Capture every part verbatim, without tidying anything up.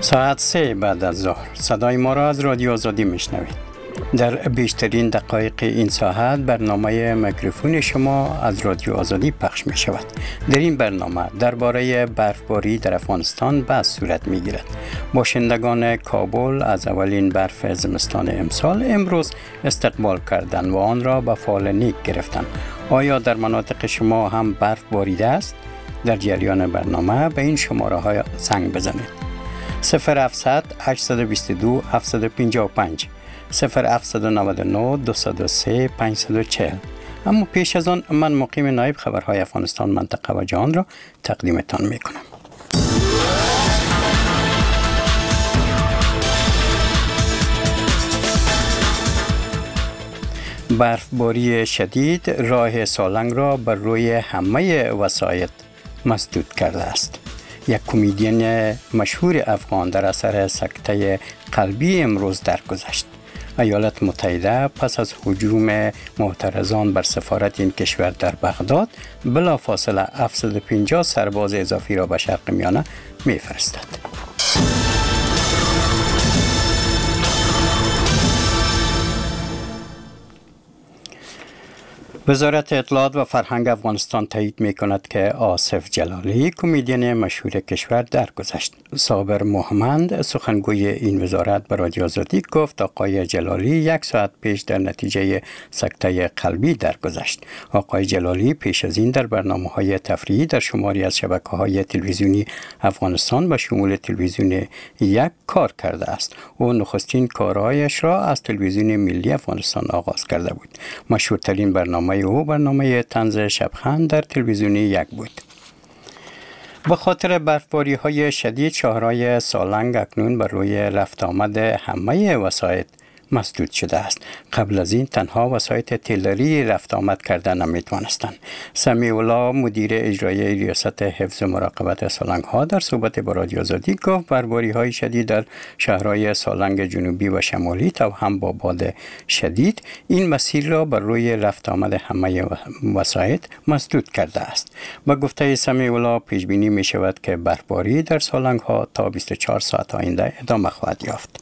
ساعت سه بعد از ظهر صدای ما را از رادیو آزادی میشنوید. در بیشترین دقایق این ساعت برنامه میکروفون شما از رادیو آزادی پخش می شود. در این برنامه درباره برفباری در افغانستان بحث صورت می گیرد. باشندگان کابل از اولین برف زمستان امسال امروز استقبال کردند و آن را به فال نیک گرفتند. آیا در مناطق شما هم برف باریده است؟ در جریان برنامه به این شماره های زنگ بزنید. صفر هفتصد هشتصد و بیست و دو هفتصد و پنجاه و پنج صفر هفتصد و نود و نه دویست و سه پانصد و چهل. اما پیش از آن من مقیم نایب خبرهای افغانستان منطقه و جهان را تقدیمتان می کنم. برفباری شدید راه سالنگ را بر روی همه وسایط مسدود کرده است. یک کمدین مشهور افغان در اثر سکته قلبی امروز درگذشت. ایالات متحده پس از هجوم معترضان بر سفارت این کشور در بغداد بلافاصله هفتصد و پنجاه سرباز اضافی را به شرق میانه میفرستد. وزارت اطلاعات و فرهنگ افغانستان تایید می کند که آصف جلالی کمدین مشهور کشور درگذشت. صابر محمد سخنگوی این وزارت به رادیو آزادی گفت آقای جلالی یک ساعت پیش در نتیجه سکته قلبی درگذشت. آقای جلالی پیش از این در برنامه‌های تفریحی در شماری از شبکه‌های تلویزیونی افغانستان به شمول تلویزیون یک کار کرده است. او نخستین کارهایش را از تلویزیون ملی افغانستان آغاز کرده بود. مشهورترین برنامه او برنامه طنز شبخند در تلویزیونی یک بود. به خاطر برفباری های شدید شاهراه سالنگ اکنون بر روی رفت آمد همه وسایط مسدود شده است. قبل از این تنها وسایط تیلری رفت آمد کرده نمیتوانستند. سمیع الله مدیر اجرایی ریاست حفظ و مراقبت سالنگ ها در صحبت با رادیو آزادی گفت برفباری های شدید در شهرهای سالنگ جنوبی و شمالی تا هم با باد شدید این مسیر را بر روی رفت آمد همه وسایط مسدود کرده است. با گفته سمیع الله پیش بینی می شود که برفباری در سالنگ ها تا بیست و چهار ساعت آینده ادامه خواهد یافت.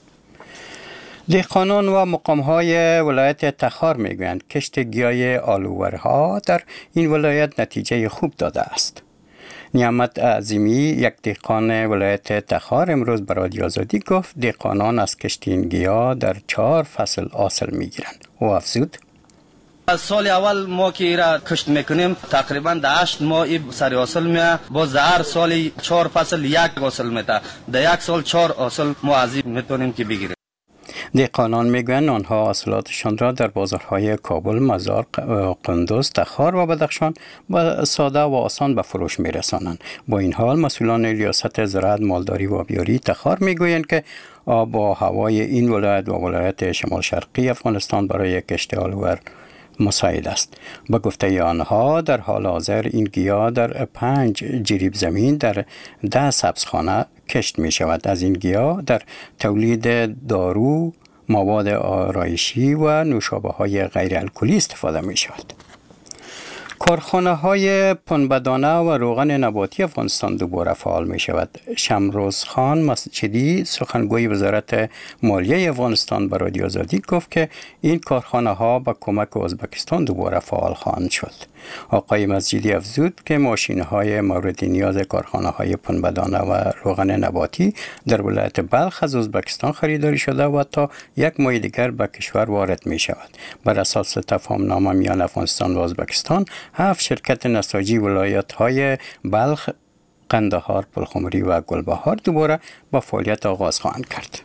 دهقانان و مقام‌های ولایت تخار می‌گویند کشت گیاه آلوورها در این ولایت نتیجه خوب داده است. نعمت عظیمی یک دهقان ولایت تخار امروز به رادیو آزادی گفت دهقانان از کشت این گیاه در چهار فصل حاصل می‌گیرند. او افزود از سال اول ما که را کشت میکنیم تقریبا در هشت ماه سری حاصل میه، باز هر سال چهار فصل یک حاصل میده، در یک سال چهار حاصل ما از این میتونیم که بگیریم. دهقانان میگویند آنها حاصلاتشان را در بازارهای کابل، مزار، قندوز، تخار و بدخشان با ساده و آسان به فروش میرسانند. با این حال مسئولان ریاست زراعت، مالداری و آبیاری تخار میگویند که آب و هوای این ولایت و ولایت شمال شرقی افغانستان برای کشت آلوور مساعد است. با گفته آنها در حال حاضر این گیاه در پنج جریب زمین در ده سبزخانه کشت می شود. از این گیاه در تولید دارو، مواد آرایشی و نوشابه های غیر الکلی استفاده می شود. کارخانه های پنبه‌دانه و روغن نباتی افغانستان دوباره فعال می شود. شمروز خان مسجدی سخنگوی وزارت مالیه افغانستان به رادیو آزادی گفت که این کارخانه ها با کمک ازبکستان دوباره فعال خواهند شد. آقای مسجدی افزود که ماشین های مورد نیاز کارخانه های پنبه‌دانه و روغن نباتی در ولایت بلخ از ازبکستان خریداری شده و تا یک ماه دیگر به کشور وارد می شود. بر اساس تفاهم نامه میان افغانستان و ازبکستان هفت شرکت نساجی ولایت های بلخ، قندهار، پلخمری و گلبهار دوباره با فعالیت آغاز خواهند کرد.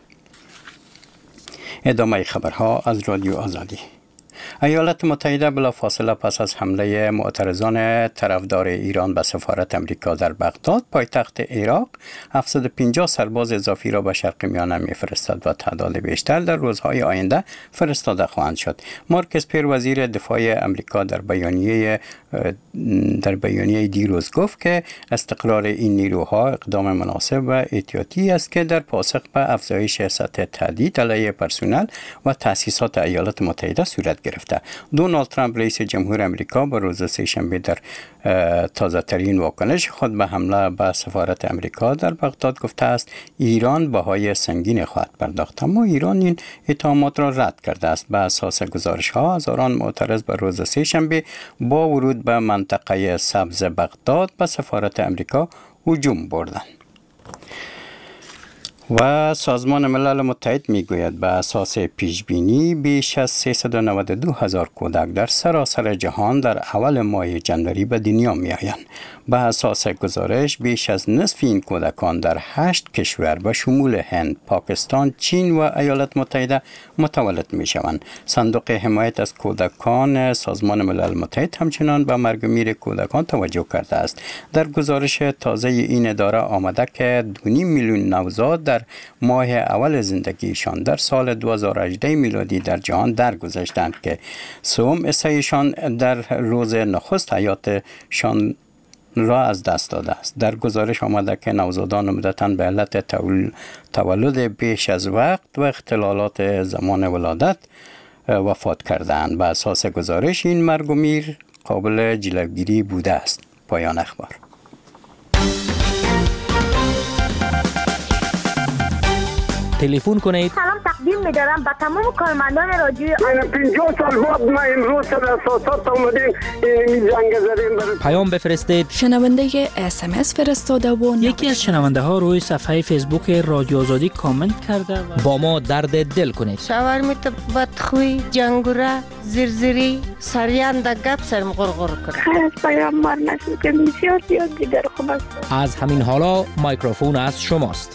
ادامه خبرها از رادیو آزادی. ایالات متحده بلافاصله پس از حمله معترضان طرفدار ایران به سفارت امریکا در بغداد پایتخت عراق هفتصد و پنجاه سرباز اضافی را به شرق میانه میفرستد و تعداد بیشتر در روزهای آینده فرستاده خواهند شد. مارک اسپر وزیر دفاع امریکا در بیانیه در بیانیه دیروز گفت که استقرار این نیروها اقدام مناسب و احتیاطی است که در پاسخ به افزایش سطح تهدید علیه پرسنل و تأسیسات ایالات متحده صورت گرفت. گرفته. دونالد ترامپ رئیس جمهور آمریکا با روز سه‌شنبه در تازه ترین واکنش خود به حمله به سفارت آمریکا در بغداد گفته است ایران بهای سنگین خواهد پرداخت، اما ایران این اتهامات را رد کرده است. به اساس گزارش ها هزاران معترض به روز سه‌شنبه با ورود به منطقه سبز بغداد به سفارت آمریکا هجوم بردند. و سازمان ملل متحد میگوید به اساس پیشبینی بیش از سیصد و نود و دو هزار کودک در سراسر جهان در اول ماه جنوری به دنیا می آیند. به اساس گزارش بیش از نصف این کودکان در هشت کشور به شمول هند، پاکستان، چین و ایالات متحده متولد می شوند. صندوق حمایت از کودکان سازمان ملل متحد همچنان به مرگ و میر کودکان توجه کرده است. در گزارش تازه این اداره آمده که دو و نیم میلیون نوزاد در ماه اول زندگیشان در سال دو هزار و هجده میلادی در جهان درگذشتند که سوم حصه‌شان در روز نخست حیاتشان را از دست داده است. در گزارش آمده که نوزادان عمدتاً به علت تولد بیش از وقت و اختلالات زمان ولادت وفات کردند. به اساس گزارش این مرگ و میر قابل جلوگیری بوده است. پایان اخبار. تلفن کنید. سلام تقدیم می‌دارم به تمام کارمندان رادیو. من پنجاه سال بعد ما امروز در اساسات اومدیم این جنگ زدیم. پیام بفرستید. شنونده اس ام اس فرستاده و یکی از شنونده ها روی صفحه فیسبوک رادیو آزادی کامنت کرده و با ما درد دل کنید. شاورمیت بدخوی، جنگوره، زرزری، سریان در گپ سرم غرغر کرد. خیلی از پیامبر نشد که بسیار زیاد دیگر خوب است. از همین حالا میکروفون از شماست.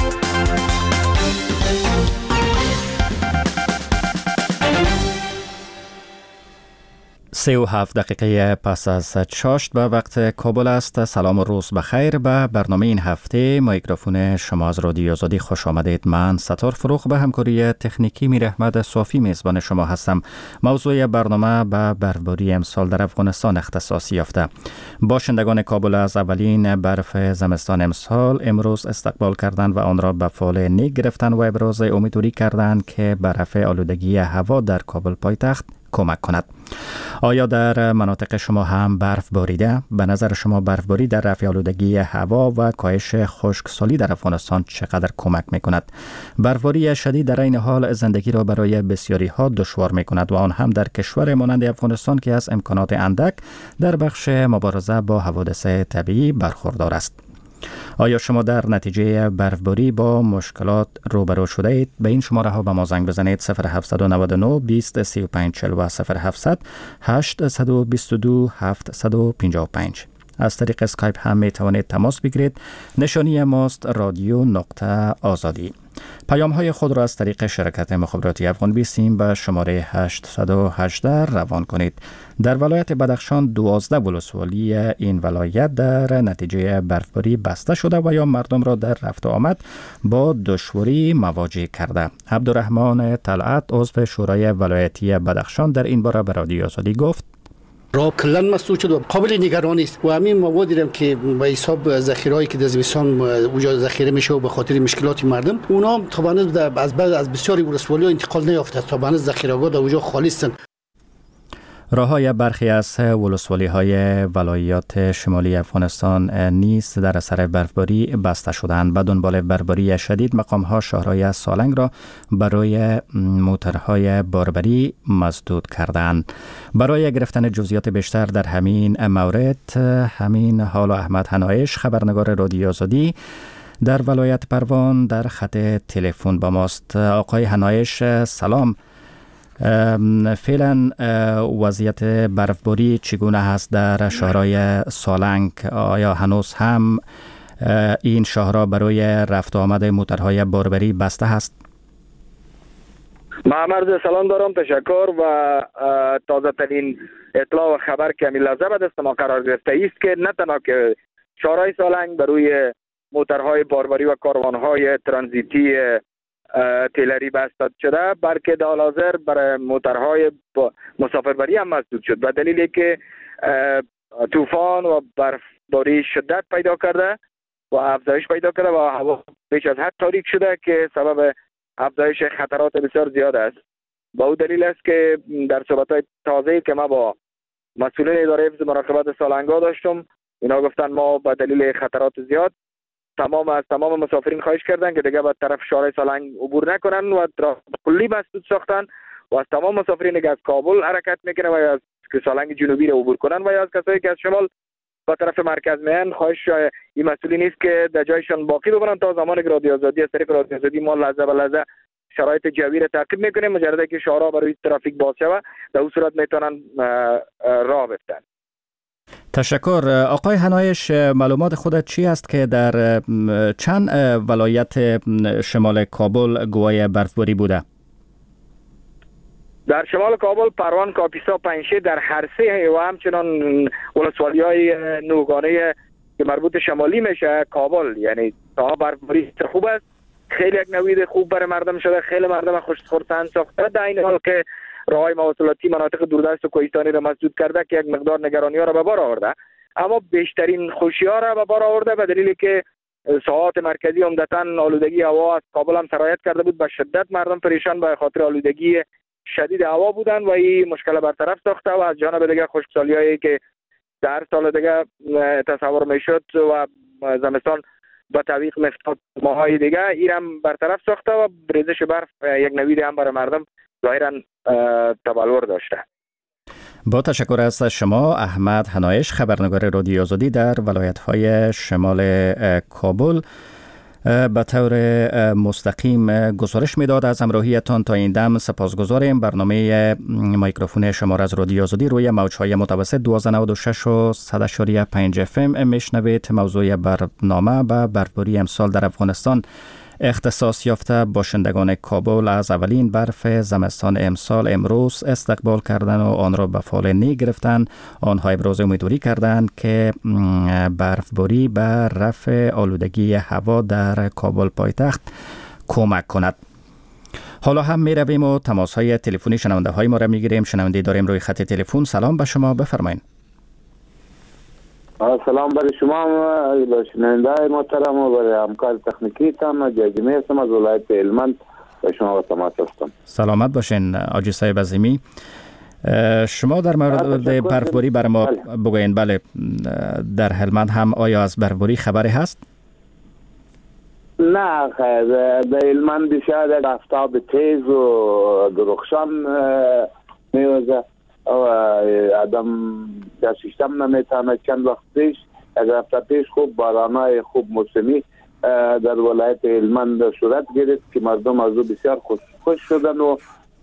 سه و هفت دقیقه پس از چاشت به وقت کابل است. سلام و روز بخیر. به برنامه این هفته میکروفون شما از رادیو آزادی خوش آمدید. من ستار فروغ به همکاری تکنیکی میر احمد صافی میزبان شما هستم. موضوع برنامه به برفباری امسال در افغانستان اختصاص یافته. باشندگان کابل از اولین برف زمستان امسال امروز استقبال کردند و آن را به فال نیک گرفتند و ابراز امیدواری کردند که به رفع آلودگی هوا در کابل پایتخت کمک کند. آیا در مناطق شما هم برف باریده؟ به نظر شما برفباری در رفع آلودگی هوا و کاهش خشکسالی در افغانستان چقدر کمک میکند؟ برفباری شدید در این حال زندگی را برای بسیاری ها دشوار میکند و آن هم در کشور مانند افغانستان که از امکانات اندک در بخش مبارزه با حوادث طبیعی برخوردار است. آیا شما در نتیجه برفباری با مشکلات روبرو شده اید؟ به این شماره ها به ما زنگ بزنید. صفر هفت نه نه بیست سی و پنج چهل و صفر هفتصد هشت دو دو هفت پنج پنج. از طریق اسکایپ هم می توانید تماس بگیرید. نشانی ماست رادیو نقطه آزادی. پیام های خود را از طریق شرکت مخابراتی افغان بیسیم به شماره هشت یک هشت روان کنید. در ولایت بدخشان دوازده ولسوالی این ولایت در نتیجه برفباری بسته شده و یا مردم را در رفت و آمد با دشواری مواجه کرده. عبدالرحمن طلعت عضو شورای ولایتی بدخشان در این باره به رادیو آزادی گفت: راه کلن مسدود شد و قابل نگرانی است و همین مواد دیدم که به حساب ذخیرهایی که در زمستان اونجا ذخیره میشه و به خاطر مشکلات مردم اونا طبعا از بعد از بسیاری ولسوالی‌ها انتقال نیافته است. طبعا ذخیره‌ها در اونجا خالی هستند. راه‌های برخی از ولسوالی‌های ولایات شمالی افغانستان نیز در اثر برفباری بسته شدند. به دنبال برفباری شدید مقام‌ها شهرهای سالنگ را برای موترهای باربری مسدود کردند. برای گرفتن جزئیات بیشتر در همین مورد، همین حال احمد حنایش خبرنگار رادیو آزادی در ولایت پروان در خط تلفن با ماست. آقای حنایش سلام. فعلا وضعیت برفباری چگونه هست در شهرهای سالنگ؟ آیا هنوز هم این شهرها برای رفت و آمد موترهای باربری بسته هست؟ من عرض سلام دارم، تشکر و تازه ترین اطلاع و خبر که می لحظه به دست ما قرار گرفته است که نه تنها که شهرهای سالنگ برای موترهای باربری و کاروانهای ترانزیتی تیلری بسته شده، بلکه در حال حاضر برای موترهای مسافربری هم مسدود شد به دلیلی که طوفان و برفباری شدت پیدا کرده و افزایش پیدا کرده و هوا بیش از حد تاریک شده که سبب افزایش خطرات بسیار زیاد است. به او دلیل است که در صحبت‌های تازه‌ای که ما با مسئولین اداره حفظ مراقبت سالنگا داشتم، اینا گفتن ما به دلیل خطرات زیاد تمام از تمام مسافرین خواهش کردن که دیگه به طرف شارع سالنگ عبور نکنن و کلی مسدود ساختن و از تمام مسافرین که از کابل حرکت میکنن و از سالنگ جنوبی رو عبور کنن و یا از کسایی که از شمال به طرف مرکز میان، خواهش این مسئولین است که در جایشان باقی بمونن تا زمانی که رادیو آزادی از طریق رادیو آزادی ما لحظه به لحظه شرایط جوی را تعقیب میکنیم. مجرد که شارع برای ترافیک باز شود در اون صورت میتونن راه بیفتن. تشکر. آقای حنایش، معلومات خودت چی است که در چند ولایت شمال کابل گواه برفباری بوده؟ در شمال کابل پروان، کاپیسا، پنجشیر، در هر سه و همچنان ولسوالی‌های نوگانه که مربوط شمالی میشه کابل، یعنی تا برفباری خوب است. خیلی یک نوید خوب برای مردم شده، خیلی مردم خوش خرسند ساخته، در این حال که راههای مواصلاتی مناطق دوردست و کوهستانی را مسدود کرده که یک مقدار نگرانی ها را به بار آورده، اما بیشترین خوشی ها را به بار آورده به دلیلی که ساعات مرکزی عمدتاً آلودگی هوا از کابل هم سرایت کرده بود. به شدت مردم پریشان به خاطر آلودگی شدید هوا بودن و این مشکل برطرف ساخته و از جانب دیگه خشکسالی‌هایی که در سال دیگه تصور میشد و زمستان با تعویق میفتاد ماهای دیگه این هم برطرف ساخته و ریزش برف یک نوید هم برای مردم ظاهرا تبلور داشته. با تشکر از شما احمد حنایش، خبرنگار رادیو آزادی در ولایت‌های شمال کابل. به طور مستقیم گزارش میداد از همراهیتان. تا این دم سپاسگزاریم. برنامه میکروفون شما را از رادیو آزادی روی موج‌های متوسط دویست و نود و شش و صد و پنج اف ام میشنوید. موضوع برنامه به برفباری امسال در افغانستان اختصاص یافته. باشندگان کابل از اولین برف زمستان امسال امروز استقبال کردند و آن را به فال نی گرفتند. آنها ابراز امیدواری کردند که برفباری به رفع آلودگی هوا در کابل پایتخت کمک کند. حالا هم می رویم و تماس های تلفنی شنونده های ما را می گیریم. شنونده داریم روی خط تلفن. سلام به شما، بفرمایید. سلام برای شما شنونده محترم و برای همکار تکنیکی تان. جاجمی هستم از ولایت هلمند و شما با تماس هستم. سلامت باشین آجی صاحب عظیمی. شما در مورد برفباری برای ما بگوین. بله، در هلمند هم آیا از برفباری خبری هست؟ نه خیر، در هلمند بیشتر آفتاب تیز و درخشان میوزه و آدم در سیستم نمیتونه. چند وقت پیش از هفته پیش خوب بارانای خوب موسمی در ولایت هلمند صورت گرفت که مردم از او بسیار خوش, خوش شدن و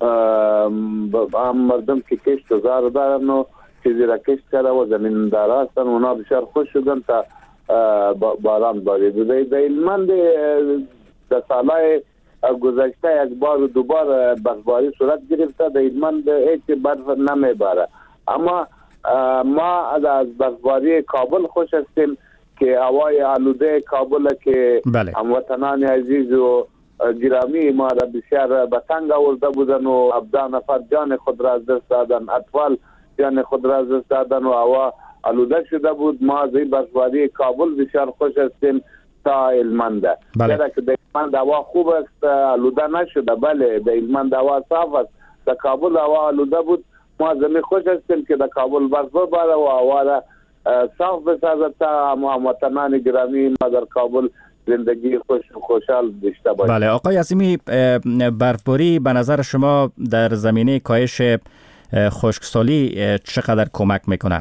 هم مردم که کشت و زار دارن و چیزی را کشت کرده و زمین دار هستن اونا بسیار خوش شدن تا باران بارید. در هلمند در سالهای گذشته یک بار و دوبار برفباری صورت گرفته. در هلمند هیچ برف نمیباره، اما ما از برفباری کابل خوش هستیم که هوای آلوده کابل که بله. هموطنان عزیز و گرامی ما را بسیار به تنگ آورده بودن و هفده نفر جان خود را از دست دادن، اطفال جان خود را از دست دادن و هوا آلوده شده بود. ما از این برفباری کابل بسیار خوش هستیم تا هلمند. بله. چرا که در هلمند هوا خوب است، آلوده نشده. بله، در هلمند هوا صاف است. در کابل هوا آلوده بود. ما زمین خوش هستیم که در کابل برف بباره و هوا را صاف بسازد تا هموطنان گرامی ما در کابل زندگی خوش و خوشحال داشته باشیم. بله آقای عظیمی، برفباری به نظر شما در زمینه کاهش خشکسالی چقدر کمک میکنه؟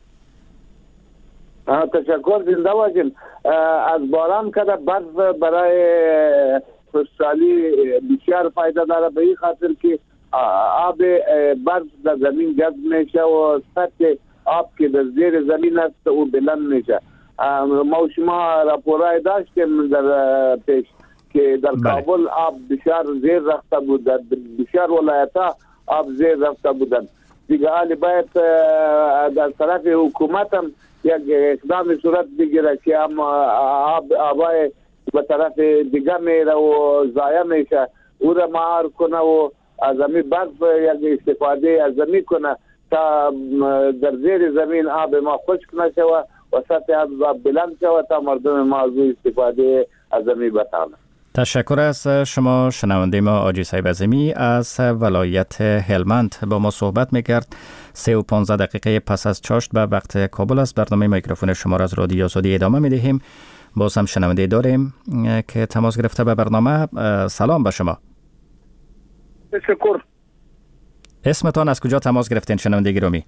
تشکر، زنده باشین. از باران که برف برای خشکسالی بسیار فایده داره، به این خاطر که آب برف در زمین جذب میشه و سطح آب که در زیر زمین است او بلند میشه. ما و شما راپورای داشتیم در پیش که در بله. کابل آب بسیار زیر رفته بود، در بسیار ولایت‌ها آب زیر رفته بودن. دیگه حالی باید در طرف حکومت هم یک اقدام صورت بگیره که هم آب آبای به طرف دیگه میره و ضایع میشه او را مهار کنه و از زمین برف یک استفاده از زمین کنه تا در زیر زمین آب ما خشک نشه و سطح آب بلند شود تا مردم ما از استفاده از زمین بتانه. تشکر از شما. شنونده ما آجی صاحب عظیمی از ولایت هلمند با ما صحبت میکرد. سه و پانزده دقیقه پس از چاشت به وقت کابل است. برنامه میکروفون شما را از رادیو آزادی ادامه میدهیم. باز هم شنونده داریم که تماس گرفته به برنامه. سلام به شما. تشکر. اسمتان از کجا تماس گرفتین شنونده گرامی؟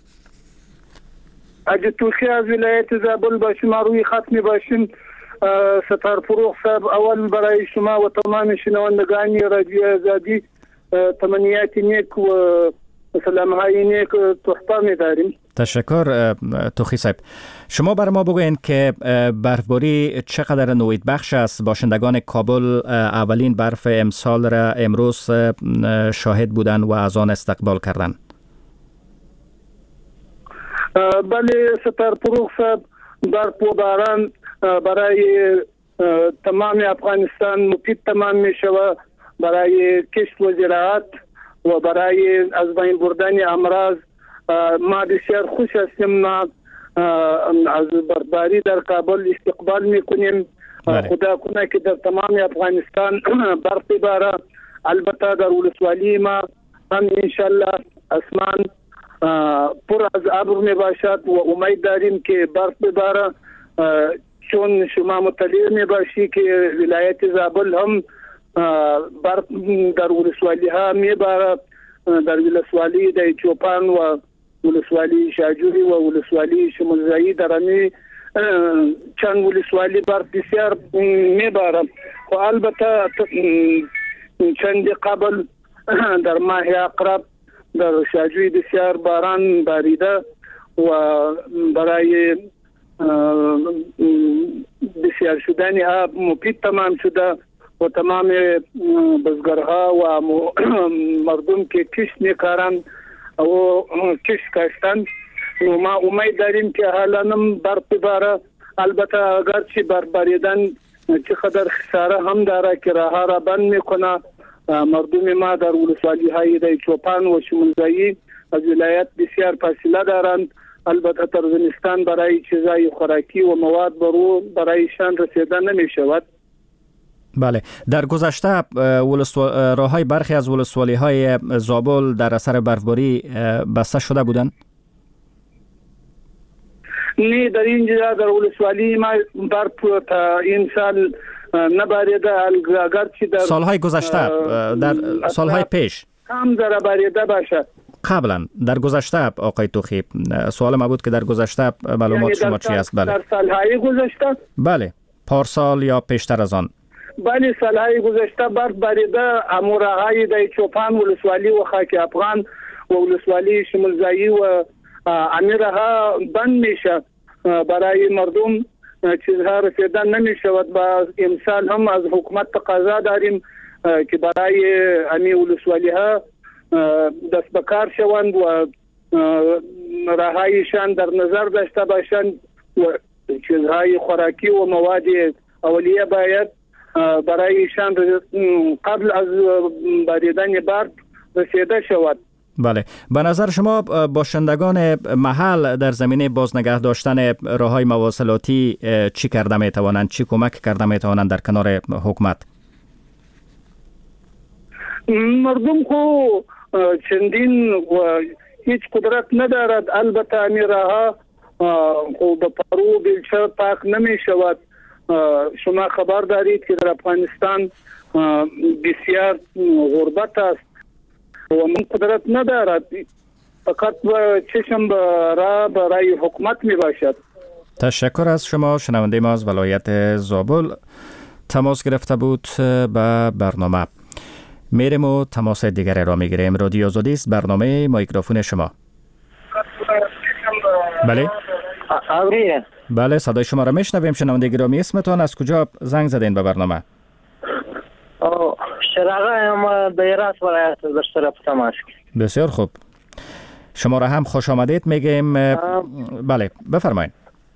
اگه توخی از ولایت زابل باشیم روی خط می باشیم. ستار فروغ صاحب اول برای شما و تمام شنوندگان رادیو آزادی تمنیات نیک و سلام های نیک تحفه می داریم. تشکر توخی صاحب. شما بر ما بگوین که برفباری چقدر نوید بخش است؟ باشندگان کابل اولین برف امسال را امروز شاهد بودن و از آن استقبال کردن. بله ستار فروغ صاحب، برف و باران برای تمام افغانستان مفید تمام می شود، برای کشت و زراعت و برای از بین بردن امراض. ما بسیار خوش هستیم. ما از برفباری در کابل استقبال می کنیم. خدا کنه که در تمام افغانستان برف باره. البته در ولسوالی ما هم انشالله اسمان پر از ابر می باشد و امید داریم که برف بباره. چون شما مطلع می باشی که ولایت زابل هم برف در ولسوالی ها می باره. در ولسوالی در چوپان و ولسوالی شاجوری و ولسوالی شمولزایی در امی چند ولسوالی برف بسیار می باره. و البته چند قبل در ماه اقرب در شاجوری بسیار باران باریده و برای بسیار شدن آب مفید تمام شده و تمام بزگرها و مردم که کشت میکارن و کشت کاشتن. ما امید داریم که حالا هم برف بباره. البته اگرچه برف باریدن چقدر خساره هم داره که راه را بند میکنه. مردم ما در ولسوالی های در چوپان و شمولزایی از ولایت بسیار فاصله دارند. البته در زمستان برای چیزای خوراکی و مواد برو برایشان رسیدن نمی شود. بله، در گذشته راههای برخی از ولسوالی های زابل در اثر برفباری بسته شده بودند؟ نه، در اینجا در ولسوالی ما برف تا این سال نباریده. اگرچه در سالهای گذشته، در سالهای پیش هم در باریده باشه. قبلا در گذشته آقای توخی، سوال ما بود که در گذشته معلومات یعنی شما چی است؟ بله، در سالهای گذشته. بله، پارسال یا پیشتر از آن. بله، سالهای گذشته برف باریده. امورهای در چوپان ولسوالی و خاک افغان و ولسوالی شمولزایی و امیرها بند میشه. برای مردم چیزها رسیدن نمی شود. با امسال هم از حکومت تقاضا داریم که برای امی ولسوالی ها دست بکار شوند و راهایشان در نظر داشته باشند و چیزهای خوراکی و مواد اولیه باید برایشان قبل از باریدن برف رسیده شود. بله، به نظر شما باشندگان محل در زمینه بازنگه داشتن راههای مواصلاتی چی کرده می توانند، چی کمک کرده می توانند در کنار حکومت؟ مردم خو چندین و هیچ قدرت ندارد. البته امی راهها خو به پرو بلچه پاک نمی شود. شما خبر دارید که در افغانستان بسیار غربت است و من قدرت ندارد. فقط چشم را برای حکومت می باشد. تشکر از شما. شنونده ما از ولایت زابل تماس گرفته بود به برنامه. میریم و تماس دیگر را میگیریم. رادیو آزادی است، برنامه میکروفون شما. بله آوریه. بله، صدای شما را میشنویم. شنونده گرامی، اسمتان از کجا زنگ زدین به برنامه؟ شراغه ما دیراس ولایت در طرف تماس. بسیار خوب، شما را هم خوش آمدید میگیم. بله بفرمایید.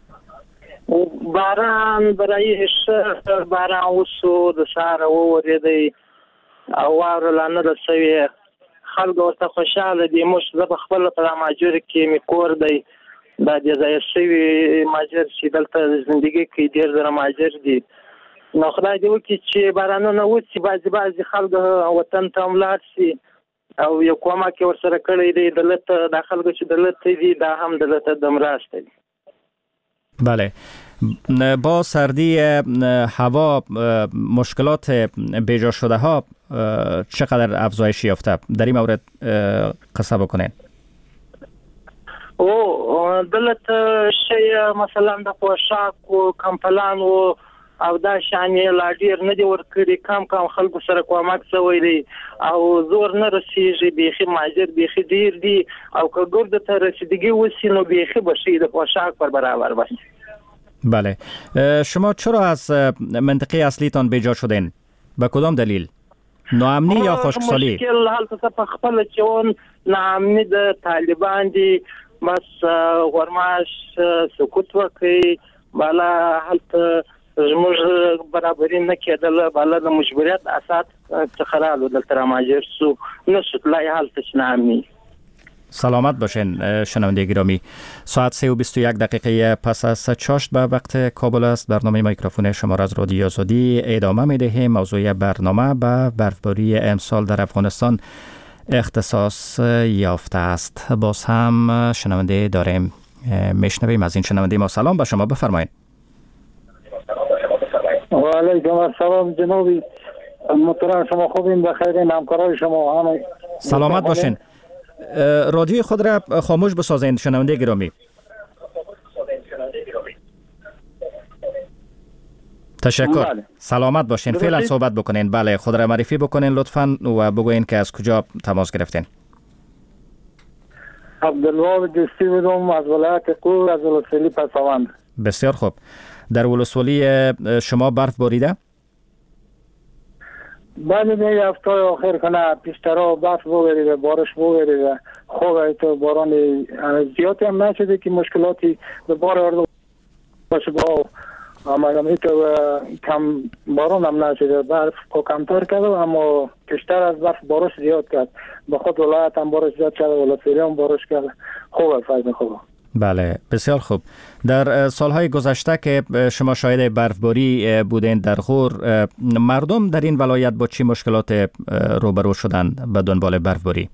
باران برای شهر باران وسو د سهار وورېدی او واوره لا نه ده سوې. خلک ورته خوشحاله دي. موږ زه په خپله په دا ماجور کې مې کور دی. دا د ځای شوي ماجر چې دلته زندګي کوي ډېر زره ماجر دي نو خدای دې وکړي چې بارانونه وشي، بعضې بعضې خلک وطن ته ولاړ شي او یو کومک یې ورسره کړی دی دولت. دا خلکو چې دولت دي دا هم دولت د مرسته دي. بله، با سردی هوا مشکلات بیجا شده ها چقدر افزایش یافته؟ در این مورد قصه بکنین. او دولت شی مثلا د پوشاک او کمپلان او او دا شانې لا ډیر نه دی ورکړي، کم کم خلکو سره کومک شوی دی او زور نه رسیږي، بیخي ماجر بیخي ډیر دی او که ګرد ته رسیدگی وسی نو بیخی باشی د پوشاک پر برابر باشی. بله، شما چرا از منطقه اصلیتان بیجا شدین؟ به کدام دلیل؟ ناامنی یا خشکسالی؟ مشکل حالت په خپل چون ناامنی د طالبان دي، بس غرماش سکوت وکړي، بالا حالت زموږ برابري نه کېدله، بالا د مجبوریت اساس څخه رالو دلته راماجر سو نه شتلای حالت ناامنی. سلامت باشین شنونده گرامی. ساعت سه و بیست و یک دقیقه پس از چاشت به وقت کابل است. برنامه میکروفون شما را از رادیو آزادی ادامه میدهیم. موضوع برنامه به برفباری امسال در افغانستان اختصاص یافته است. باز هم شنونده داریم، میشنویم از این شنونده ما. سلام به شما، بفرمایید. و علیکم السلام جنابی محترم، شما خوبین؟ بخیرین؟ همکارای شما همه سلامت باشین. رادیوی خود را خاموش بسازید شنونده گرامی. تشکر. بله. سلامت باشین. فعلا صحبت بکنین. بله، خود را معرفی بکنین لطفاً و بگوین که از کجا تماس گرفتین. عبدالوهاب دستی بودم از ولایت قور از ولسوالی پسوند. بسیار خوب. در ولسوالی شما برف باریده؟ بعد از یک هفته آخر کنه پیشترها برف بگیریده، بارش بگیریده، خوب تو باران زیادی هم نشده که مشکلاتی به بار آرده باشه. با آمدم تو کم باران هم نشده، برف کو کمتر کرده اما کشتر از برف بارش زیاد کرد. به خود ولایت هم بارش زیاد کرده، ولسوالی هم بارش کرده. خوبه، فایده خوبه. بله، بسیار خوب. در سالهای گذشته که شما شاهد برفباری بودین در غور، مردم در این ولایت با چی مشکلات روبرو شدند به دنبال برفباری؟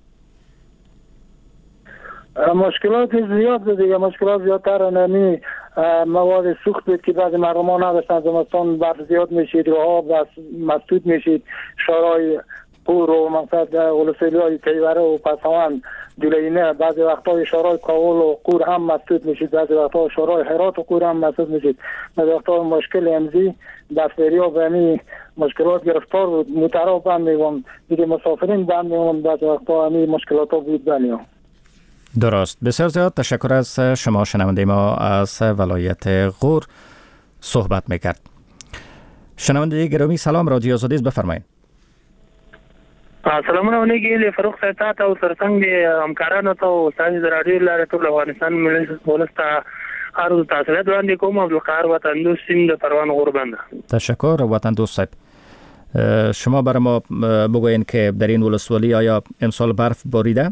مشکلات زیاد دیگه، مشکلات زیادتر نمی مواد سوخت بود که بعضی مردم ها نداشتن. زمستان برف زیاد میشید، راه بس مسدود میشید، شارای قور و مقصد ولسوالی های کیوره و پسوند دولینه بعضی وقتا شورای کاول و قور هم مسدود میشید، بعضی وقتا شورای هرات و قور هم مسدود میشید. بعضی وقتا مشکل امزی دفتریا به همین مشکلات گرفتار بود، موترها بند میگم دیگه، مسافرین بند میگم، بعضی وقتا همین مشکلات ها بود بنیام. درست. بسیار زیاد تشکر از شما شنونده ما از ولایت غور صحبت میکرد. شنونده گرامی سلام، رادیو آزادی بفرمایید. سلامونه ونیږي فاروق صاحب ته او سرڅنګ همکارانو ته او تاسو د رادیو لاره ټول افغانستان ملي ولسته عرض تاسلیت وړاندې کوم. عبدالقاهر وطن دوست سیم د پروان غور بنده. تشکر وطن دوست صاحب. شما برای ما بگوین که در این ولسوالی آیا امسال برف باریده؟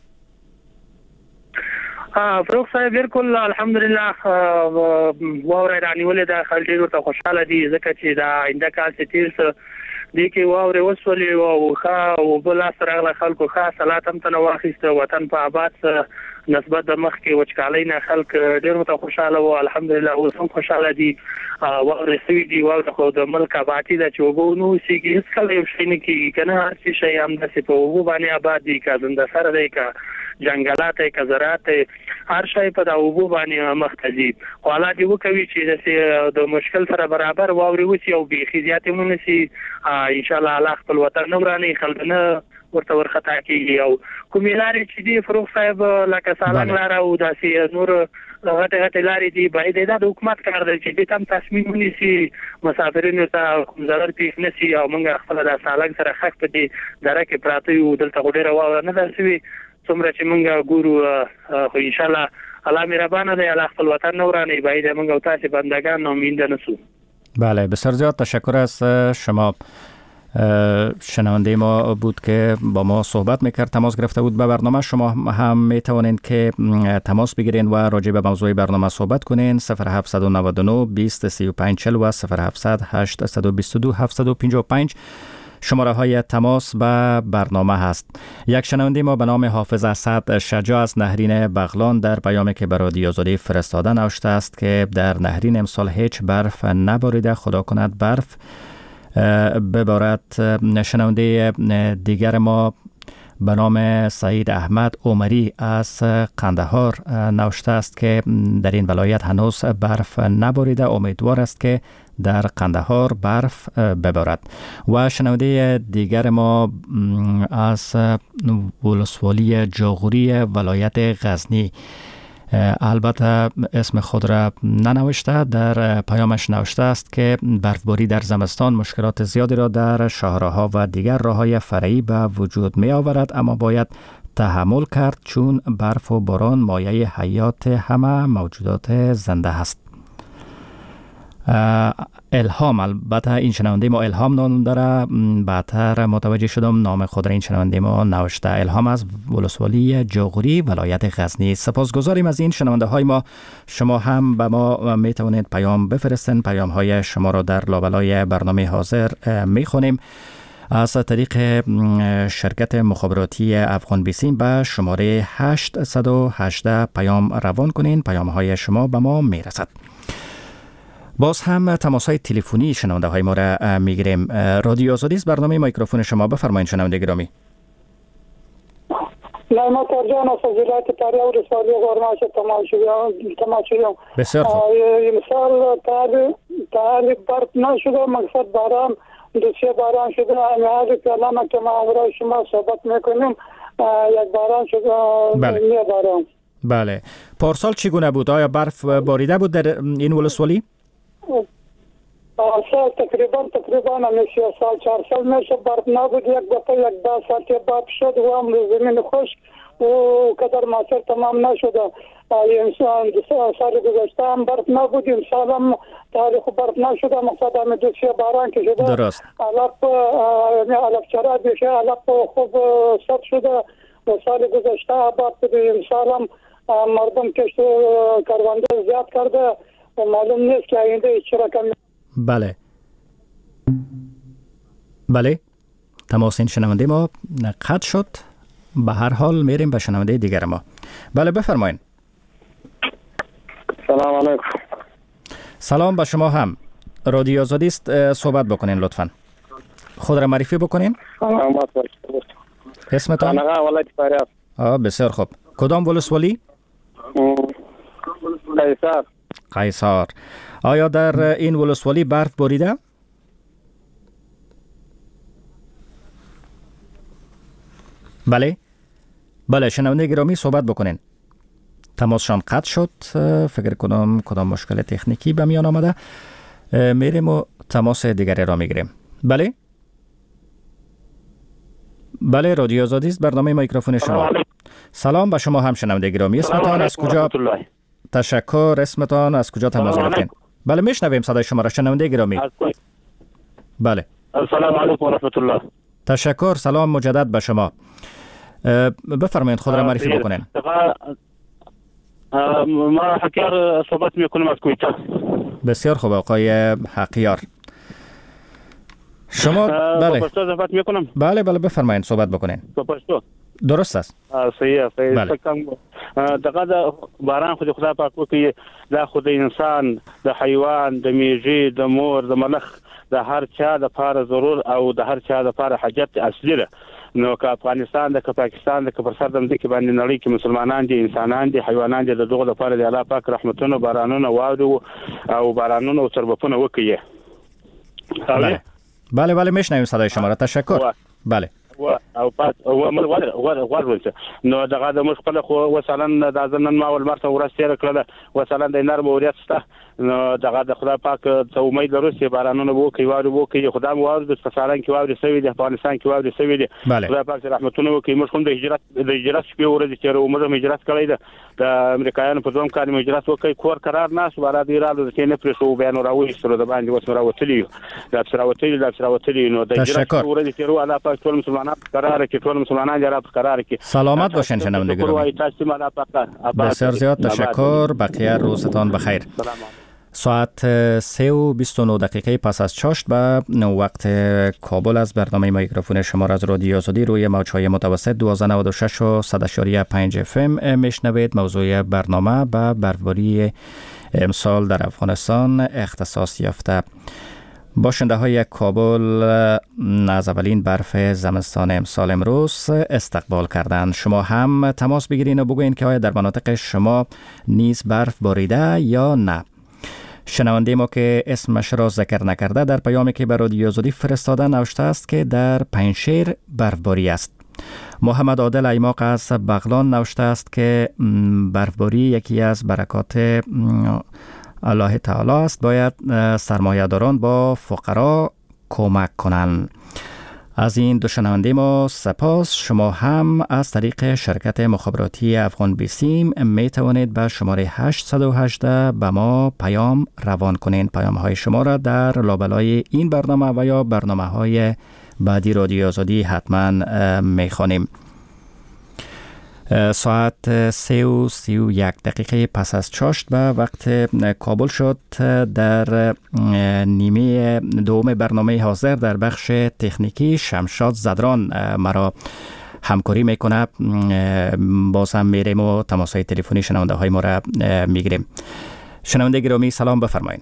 فاروق صاحب بالکل الحمدلله واوره رانیولې د خلک ته خوشاله دي ځکه چې دا آینده کال چې تیر څه دې کې واورې وسولې او ښه او بل سره خلکو ښه صلات هم تنه واخیسته. وطن په آباد نسبت د مخ کې وچکالۍ نه خلک ډېر مت خوشاله او الحمدلله اوس هم خوشاله دي. واورې سوي دي، واورې خو د ملک آبادي د چوبو نو سیږي هیڅ کله یو شي نه کېږي کنه، هر څه شی هم د په وګو باندې آباد دي، کا زنده سره دی، کا جنگلات کا زراعت هر شی په د وګو باندې مختزي. حالا دی وکوي چې د مشکل سره برابر واوري وسی او بيخي زیاتې مونسي ان شاء الله الله خپل وطن نوراني خلګنه ورته ورختا کیږي. او کومې لارې چې دی فاروق صاحب لکه سالنګ لار او داسې نور غټه غټه لارې دی باید د حکومت کار دی چې دې تم تصمیم ونیسي مسافرینو ته ضرر پیښ نشي او موږ خپل د سالنګ سره خښ په دې دره کې پراته یو دلته ډېر واور نه درسوي څومره چې موږ ګورو خو ان شاء الله الله مهربان دی، الله خپل وطن نوراني باید موږ او تاسو بندگان نومینده نسو. بله، بسیار زیاد تشکر از شما شنونده ما بود که با ما صحبت میکرد، تماس گرفته بود به برنامه. شما هم میتوانید که تماس بگیرین و راجع به موضوع برنامه صحبت کنین. صفر هفت نه نه بیست سی و پنج چهل و صفر هفت هشت دو دو هفت پنج پنج شماره های تماس به برنامه هست. یک شنونده ما به نام حافظ اسد شجاع از نهرین بغلان در پیامی که به رادیو آزادی فرستاده نوشته است که در نهرین امسال هیچ برف نباریده، خدا کند برف ببارد. شنونده دیگر ما به نام سعید احمد عمری از قندهار نوشته است که در این ولایت هنوز برف نباریده، امیدوار است که در قندهار برف ببارد. و شنونده دیگر ما از ولسوالی جاغوری ولایت غزنی، البته اسم خود را ننوشته، در پیامش نوشته است که برفباری در زمستان مشکلات زیادی را در شاهراه‌ها و دیگر راه‌های فرعی به وجود می آورد، اما باید تحمل کرد چون برف و باران مایه حیات همه موجودات زنده است. الهام، البته این شنونده ما الهام نام داره، بعدتر متوجه شدم نام خود را این شنونده ما نوشته. الهام از ولسوالی جاغوری ولایت غزنی. سپاسگزاریم از این شنونده های ما. شما هم به ما می توانید پیام بفرستین. پیام های شما را در لابلای برنامه حاضر می خونیم از طریق شرکت مخابراتی افغان بیسیم به شماره هشت یک هشت پیام روان کنین. پیام های شما به ما می رسد. باز هم تماس های تلفنی شنونده های ما را میگیریم. رادیو آزادی است، برنامه میکروفون شما، بفرمایید شنونده گرامی. نعمت جان از وزارت تاریخ و رسالی گورماش تماشاییم. بسیار خوب. مثال تعالی برف نشده، مقصد باران دوسیه باران شده. همه که الان که ما امروز شما صحبت میکنیم یک باران شده. بله. نه باران. بله. پارسال چگونه بود؟ آیا برف باریده بود در این ولسوالی؟ سال تقریبا تقریبا همیشه سال چهار سال میشه برف نبود، یک دفعه یک ده سال که برف شد و هم زمین خشک و قدر ماسر تمام نشده. انسان سال گذشته هم برف نبود، امسال هم تاریخ برف نشده، مقصد هم دوسیه باران که شده. درست. علف علف چرا بیشه، علف خوب سد شده و سال گذشته برف بود. امسال هم مردم کشت کرونده زیاد کرده و معلوم نیست که آینده چه رقم. بله بله تماس این شنونده ما قطع شد. به هر حال میریم به شنونده دیگر ما. بله بفرمایید. سلام علیکم. سلام به شما هم. رادیو آزادی است، صحبت بکنین لطفا. خود را معرفی بکنین. اسمتان؟ ولایت فاریاب. آه بسیار خوب. کدام ولسوالی؟ قیصر. قیصر. آیا در این ولسوالی برف باریده؟ بله بله شنونده گرامی صحبت بکنین. تماسشان قطع شد، فکر کنم کدام مشکل تکنیکی به میان آمده. میریم و تماس دیگری را میگیریم. بله بله رادیو آزادی است، برنامه میکروفون شما. سلام به شما هم شنونده گرامی. اسمتان از کجا؟ تشکر. اسمتان از کجا تماس گرفتین؟ بله میشنویم صدای شما را شنونده گرامی. بله السلام علیکم و رحمت الله. تشکر. سلام مجدد به شما. بفرمایید خود را معرفی بکنین. ما حقیار صحبت میکنم از کویتا. بسیار خوب آقای حقیار. شما بله پشتو صحبت میکنم. بله بله بفرمایید صحبت بکنین. پشتو درست است. صحیح صحیح. دغه باران خو خدا پاک وکي دا خو د انسان د حیوان د میږي د مور د ملخ د هر چا د پاره ضرور او د هر چا د پاره حاجت اصلي ده. نو که افغانستان د که پاکستان د که پر سر د دې کې باندې نړۍ کې مسلمانان دي، انسانان دي، حیوانان دي، د دغه لپاره د الله پاک رحمتونو بارانونو واورو او بارانونو او تربپونه وکړي. بله بله بله میشنویم صدای شما را. تشکر. بله او پات او مل ور ور ور ورته نو دغه د مخ خپل خو وسالن د ځنن ما ول مرته ورسته کړل وسالن د نرم وریت سته نو دغه د خدای پاک ته امید لرو چې بارانونه وو کوي وارو وو کوي خدای مو وارو د سالان کې وارو سوي د افغانستان کې وارو سوي دي خدای پاک رحمتونه وکړي موږ هم د هجرت د هجرت په ورځ چې موږ هم هجرت کړی ده د امریکایانو په دوم کار هجرت وکړي کور قرار ناس ورا دی رالو چې نه پرې شو بیان راوي سره د باندې وسره وتلی د سره وتلی د سره وتلی نو د هجرت په ورځ چې رو الله پاک ټول مسلمانان قرار کې ټول مسلمانان جرا قرار کې سلامت باشین شنوندگان بسیار زیاد تشکر بقیه روزتان بخیر ساعت سه و بیست و نه دقیقه پس از چاشت به وقت کابل از برنامه میکروفون شما از رادیو آزادی روی موج‌های متوسط دوازده نود و شش و صد و چهار و پنج اف ام میشنوید. موضوع برنامه به برفباری امسال در افغانستان اختصاص یافته. باشنده های کابل از اولین برف زمستان امسال امروز استقبال کردند. شما هم تماس بگیرین و بگوین که آیا در مناطق شما نیز برف باریده یا نه. شنونده ما که اسمش را ذکر نکرده در پیامی که به رادیو آزادی فرستاده نوشته است که در پنجشیر برفباری است. محمد عادل ایماق از بغلان نوشته است که برفباری یکی از برکات الله تعالی است، باید سرمایه‌داران با فقرا کمک کنند. از این دو شنونده ما سپاس. شما هم از طریق شرکت مخابراتی افغان بیسیم می توانید به شماره هشت یک هشت به ما پیام روان کنین. پیام های شما را در لابلای این برنامه و یا برنامه های بعدی رادیو آزادی حتما می خوانیم. ساعت سه و سی و یک دقیقه پس از چاشت به وقت کابل شد. در نیمه دوم برنامه حاضر در بخش تکنیکی شمشاد زدران مرا همکاری میکنه. باز هم میریم و تماسهای تلفنی شنونده های ما را میگیریم. شنونده گرامی سلام بفرمایید.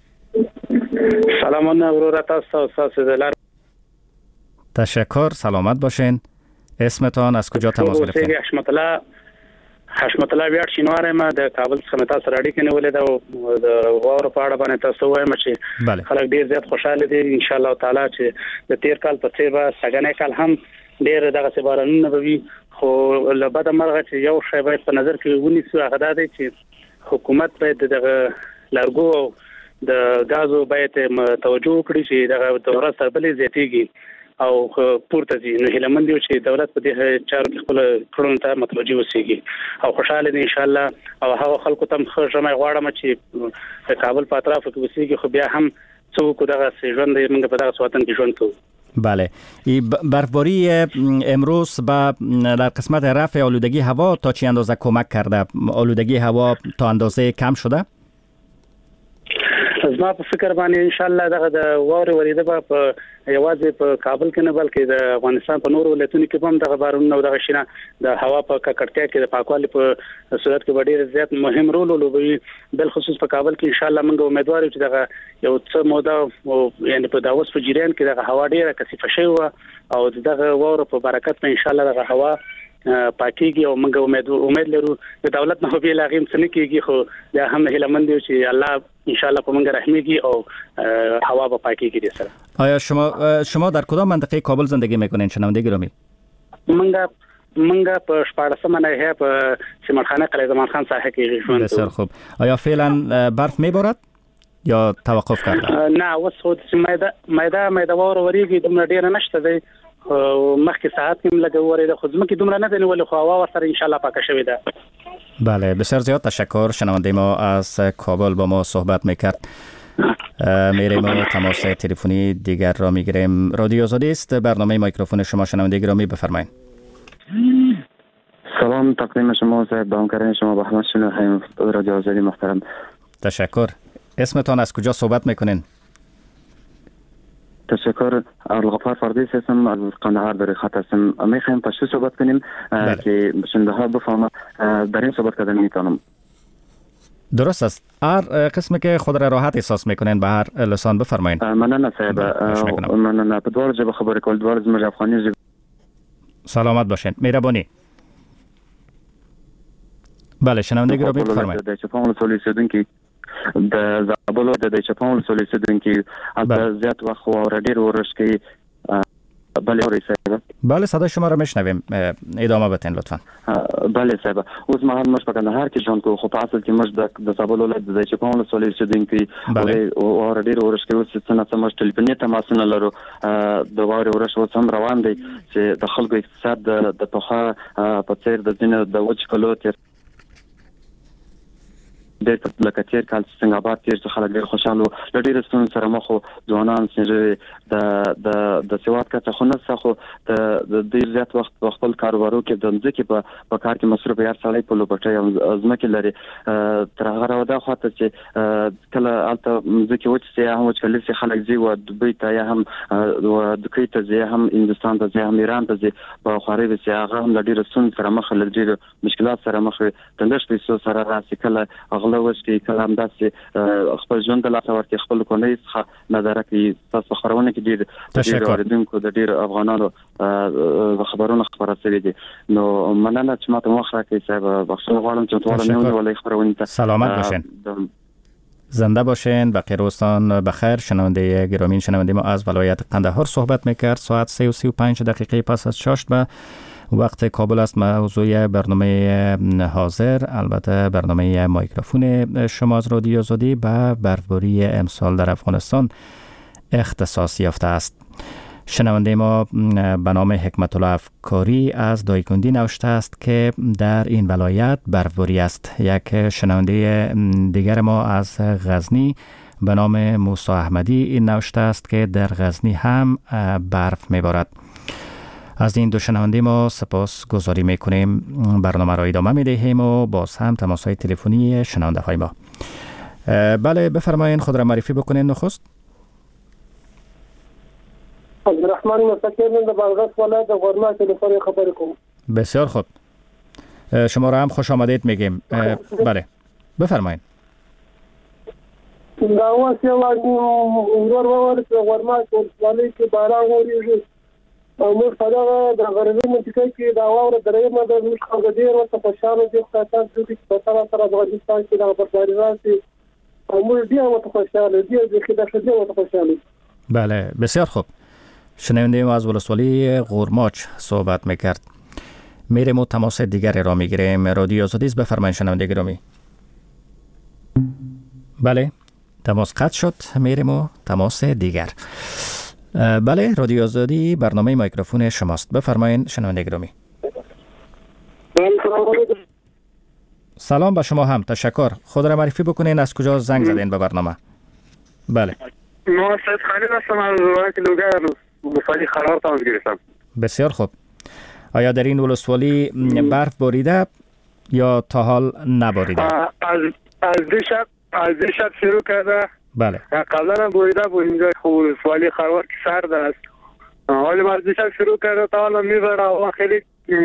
سلام ورورت است. تشکر، سلامت باشین. اسمتان از کجا تماس گرفتین؟ حشمت الله حشمت الله ویاړ شینوار ما د کابل څخه متا سره اړیکې نیولې ده او د غوړ په اړه باندې تاسو وایم چې خلک ډیر زیات خوشاله دي ان شاء الله تعالی چې د تیر کال په څیر به سګنې کال هم ډیر دغه سبارانونه به وي خو لبد مرغه چې یو شی باید په نظر کې ونیسو هغه دا دی چې حکومت باید دغه لارګو د غازو باید توجه وکړي چې دغه دوره سربلې زیاتېږي او پورته دي. نو هیلمن دی چې دولت په دې چارو کې خپل کړنو ته متوجه وسیږي او خوشاله دي ان شاء الله. او هغه خلکو ته خو جمع غواړم چې په کابل په اطرافو کې وسیږي خو بیا هم څوک دغه ژوند موږ په دغه وطن کې ژوند کوو. بله، این برفباری امروز با در قسمت رفع آلودگی هوا تا چی اندازه کمک کرده؟ آلودگی هوا تا اندازه کم شده؟ زما په فکر باندې ان شاء الله دغه د واره وریده په یوازې په کابل کې نه بلکې د افغانستان په نورو ولایتونو کې هم دغه بارونه او دغه شینه د هوا په ککړتیا کې د پاکوالي په صورت کې ډېر زیات مهم رول لوبوي. بل خصوص په کابل کې ان شاء الله موږ امیدوار یو چې دغه یو څه موده یعنی په داوس په جریان کې دغه هوا ډېره کثیفه شوی او دغه واره په برکت په ان شاء الله دغه هوا پاکيږي او موږ امید امید لرو د دولت نه به لاغیم څنګه کیږي خو دا هم هیلمن دی چې الله ان شاء الله په موږ رحمېږي او هوا به پاکيږي دې سره. آیا شما شما در کدام منطقه کابل زندگی میکنین شنونده گرامی؟ موږ موږ په شپاړسمه ناحیه په سیمرخانه قلعه زمان خان ساحه کې ژوند. بسیار خوب. آیا فعلا برف میبارد یا توقف کرده؟ نه اوس خو مایده مایده مایده واره وریږي دومره ډیر نشته دی مخکې ساعت کې لګورې د خدمت کې دومره نه دی ولې خو هوا سره ان شاء الله پاکه شوی ده. بله، بسیار زیاد تشکر. شنونده ما از کابل با ما صحبت میکرد. میریم و تماس تلفنی دیگر را میگیریم. رادیو آزادی است، برنامه میکروفون شما شنونده گرامی بفرمایید. سلام تقدیم شما صاحب با همکاران شما با همه شنونده رادیو آزادی محترم. تشکر. اسمتان از کجا صحبت میکنین؟ تشکر. عبدالغفار فردیس هستم از قندهار در خط هستم. میخوایم پشت صحبت کنیم که بشنده ها بفهمه در این صحبت کردن میتونم. درست است. هر قسمی که خود را راحت احساس میکنین به هر لسان بفرمایید. مننه صاحب. مننه په دوار جبه خبرې کول دوار زموږ افغاني ژبه. سلامت باشین. مهربانی. بله شنونده گرامی بفرمایید. د چپاون ولسوالۍ اوسیدونکي د زابل د چپاون ولسوالۍ اوسیدونکي البته زیات وخت واوره ډیر ورش کې بله رئیس. بله صدای شما را میشنویم، ادامه بدین لطفا. بله صاحب، اوس مهال مش په کندهار کې ژوند کوو، خو په اصل کې مش د زابل ولایت د چپاون ولسوالۍ اوسېدونکي او ډېر ورش کې اوس څه نه څه مش ټلیفوني تماسونه لرو. د واورې ورش اوس هم روان دی چې د خلکو اقتصاد د پخوا په څیر د ځینو د وچ کلو تیر د لکه تیر کال څنګه آباد تیر څخه خلک ډېر خوشاله و، ډېر ستونزې سره مخ وو، ځوانان چې د د د سواد کچه خو نه څخه د ډېر زیات وخت په خپل کاروبارو کې د ځکه په په کار کې مصروف یار سړی په لوبټي او ځمکې لري. تر هغه راودا خاطر چې کله الته ځکه وچ سي هم وچ کلی سي خلک زی و دوی ته یا هم د کویت ته هم هندستان ته هم ایران ته په خاري به سي هغه هم ډېر ستونزې سره مخ لري، ډېر مشکلات سره مخ دي، تندش پیسو سره راسي، کله اغله وشي کلام داسې خپل ژوند د لاسه ورته خپل کونې څخه نظر کوي. تاسو خبرونه کې ډېر ډېر اوریدونکو د ډېر افغانانو خبرونه خبره شوې دي، نو مننه چې ماته مخ راکړئ صاحب. بخښنه غواړم چې ټول نه ولې خبرونه ته سلامت باشین، زنده باشین، بقیه روزتان بخیر. شنونده گرامی، شنونده ما از ولایت قندهار صحبت میکرد. ساعت سه و سی و پنج دقیقه پس از شش به وقت کابل است. موضوع برنامه حاضر البته برنامه مایکروفون شما از رادیو آزادی به برفباری امسال در افغانستان اختصاص یافته است. شنونده ما به نام حکمت الله افکاری از دایکندی نوشته است که در این ولایت برفباری است. یک شنونده دیگر ما از غزنی به نام موسی احمدی این نوشته است که در غزنی هم برف میبارد. از این دو شنونده ما سپاس گذاری میکنیم. برنامه را ادامه میدهیم و باز هم تماس های تلفنی شنونده های ما. بله بفرمایید، خود را معرفی بکنید نخست. عبدالرحمن مستقیم در بلغس ولایت غرما تلفن خبر کنم. بسیار خوب، شما را هم خوش آمدید میگیم. بله بفرمایید. دعوت یوازې ورور وورث غرما ولایت کې باران وریږي او موږ په دغه د غربي منطقه کې د واوره درېیمه د موږ خلک ډېر ورته خوشحاله دي، خاصه چې په سره سره افغانستان کې د برفباري راسي او موږ ډېر ورته خوشحاله دي، ځکه دا ډېر ورته خوشحاله. بله بسیار خوب. شنونده ما از ولسوالی غورماچ صحبت میکرد. میریم و تماس دیگر را میگیریم. رادیو آزادی است، بفرمایید شنونده گرامی. بله تماس قطع شد، میریم و تماس دیگر. بله رادیو آزادی، برنامه میکروفون شماست، بفرمایید شنونده گرامی. سلام به شما هم، تشکر. خود را معرفی بکنین، از کجا زنگ زدین به برنامه؟ بله ما سید خلیل هستم از ولایت لوگر، ولسوالی خرار تماس گرفتم. بسیار خوب. آیا در این ولسوالی برف باریده یا تا حال نباریده؟ از از دیشب از دیشب شروع کرده. بله. قبلا هم باریده بود، اینجا ولسوالی خرار که سرد است. حالا از دیشب شروع کرده تا حالا میبره و خیلی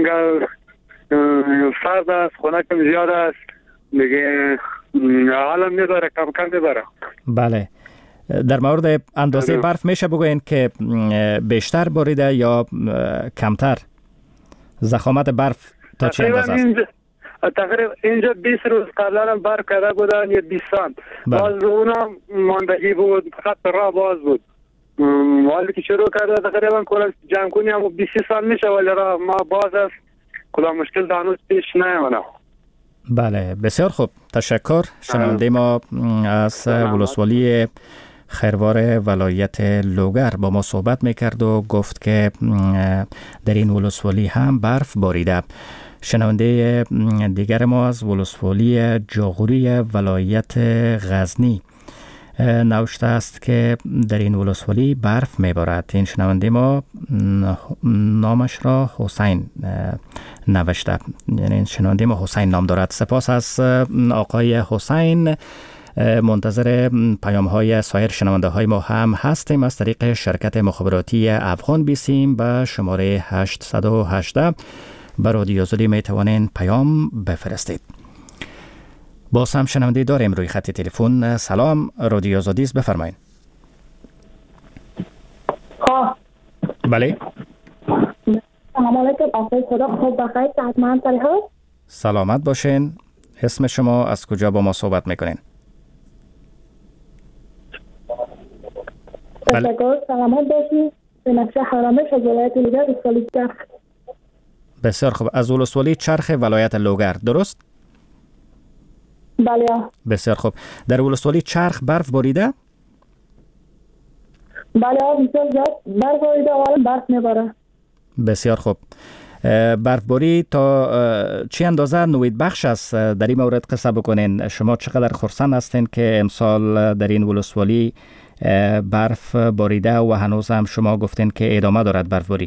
سرد است، خنکم زیاد است دیگه، حالا میبره کم کم میبره. بله. در مورد اندازه برف میشه بگوین که بیشتر باریده یا کمتر؟ ضخامت برف تا چه اندازه است؟ تقریبا اینجا بیست روز قبلا برف کرده بودن، یه بیست سانت. باز اونا ماندگی بود، فقط راه باز بود. حالی که شروع کرده تقریبا کلا جمع کنی هم بیست سانت میشه، ولی راه ما باز است، کلا مشکل دانوز پیش نیامده. بله بسیار خوب، تشکر. شنونده ما از ولسوالی خیروار ولایت لوگر با ما صحبت میکرد و گفت که در این ولسوالی هم برف باریده. شنونده دیگر ما از ولسوالی جاغوری ولایت غزنی نوشته است که در این ولسوالی برف میبارد. این شنونده ما نامش را حسین نوشته، یعنی شنونده ما حسین نام دارد. سپاس از آقای حسین. منتظر پیام های سایر شنونده های ما هم هستیم. از طریق شرکت مخابراتی افغان بیسیم به شماره هشت یک هشت به رادیو آزادی می توانین پیام بفرستید. باز هم شنونده داریم روی خط تلفن. سلام، رادیو آزادی است، بفرمایید. بله. سلام علیکم، آقای خدا خوب بخیر، صحتمند هست؟ سلامت باشین. اسم شما از کجا با ما صحبت میکنین؟ تشکر، سلامت باشین. نقشه حرامش از ولایت لوگر ولسوالی چرخ. بسیار خوب. از ولسوالی چرخ ولایت لوگر، درست؟ بله. بسیار خوب. در ولسوالی چرخ برف باریده؟ بله بسیار زیاد برف باریده و الان برف میباره. بسیار خوب. برفباری تا چه اندازه نوید بخش است در این مورد قصه بکنین؟ شما چقدر خرسند هستین که امسال در این ولسوالی برف باریده و هنوز هم شما گفتین که ادامه دارد برفباری؟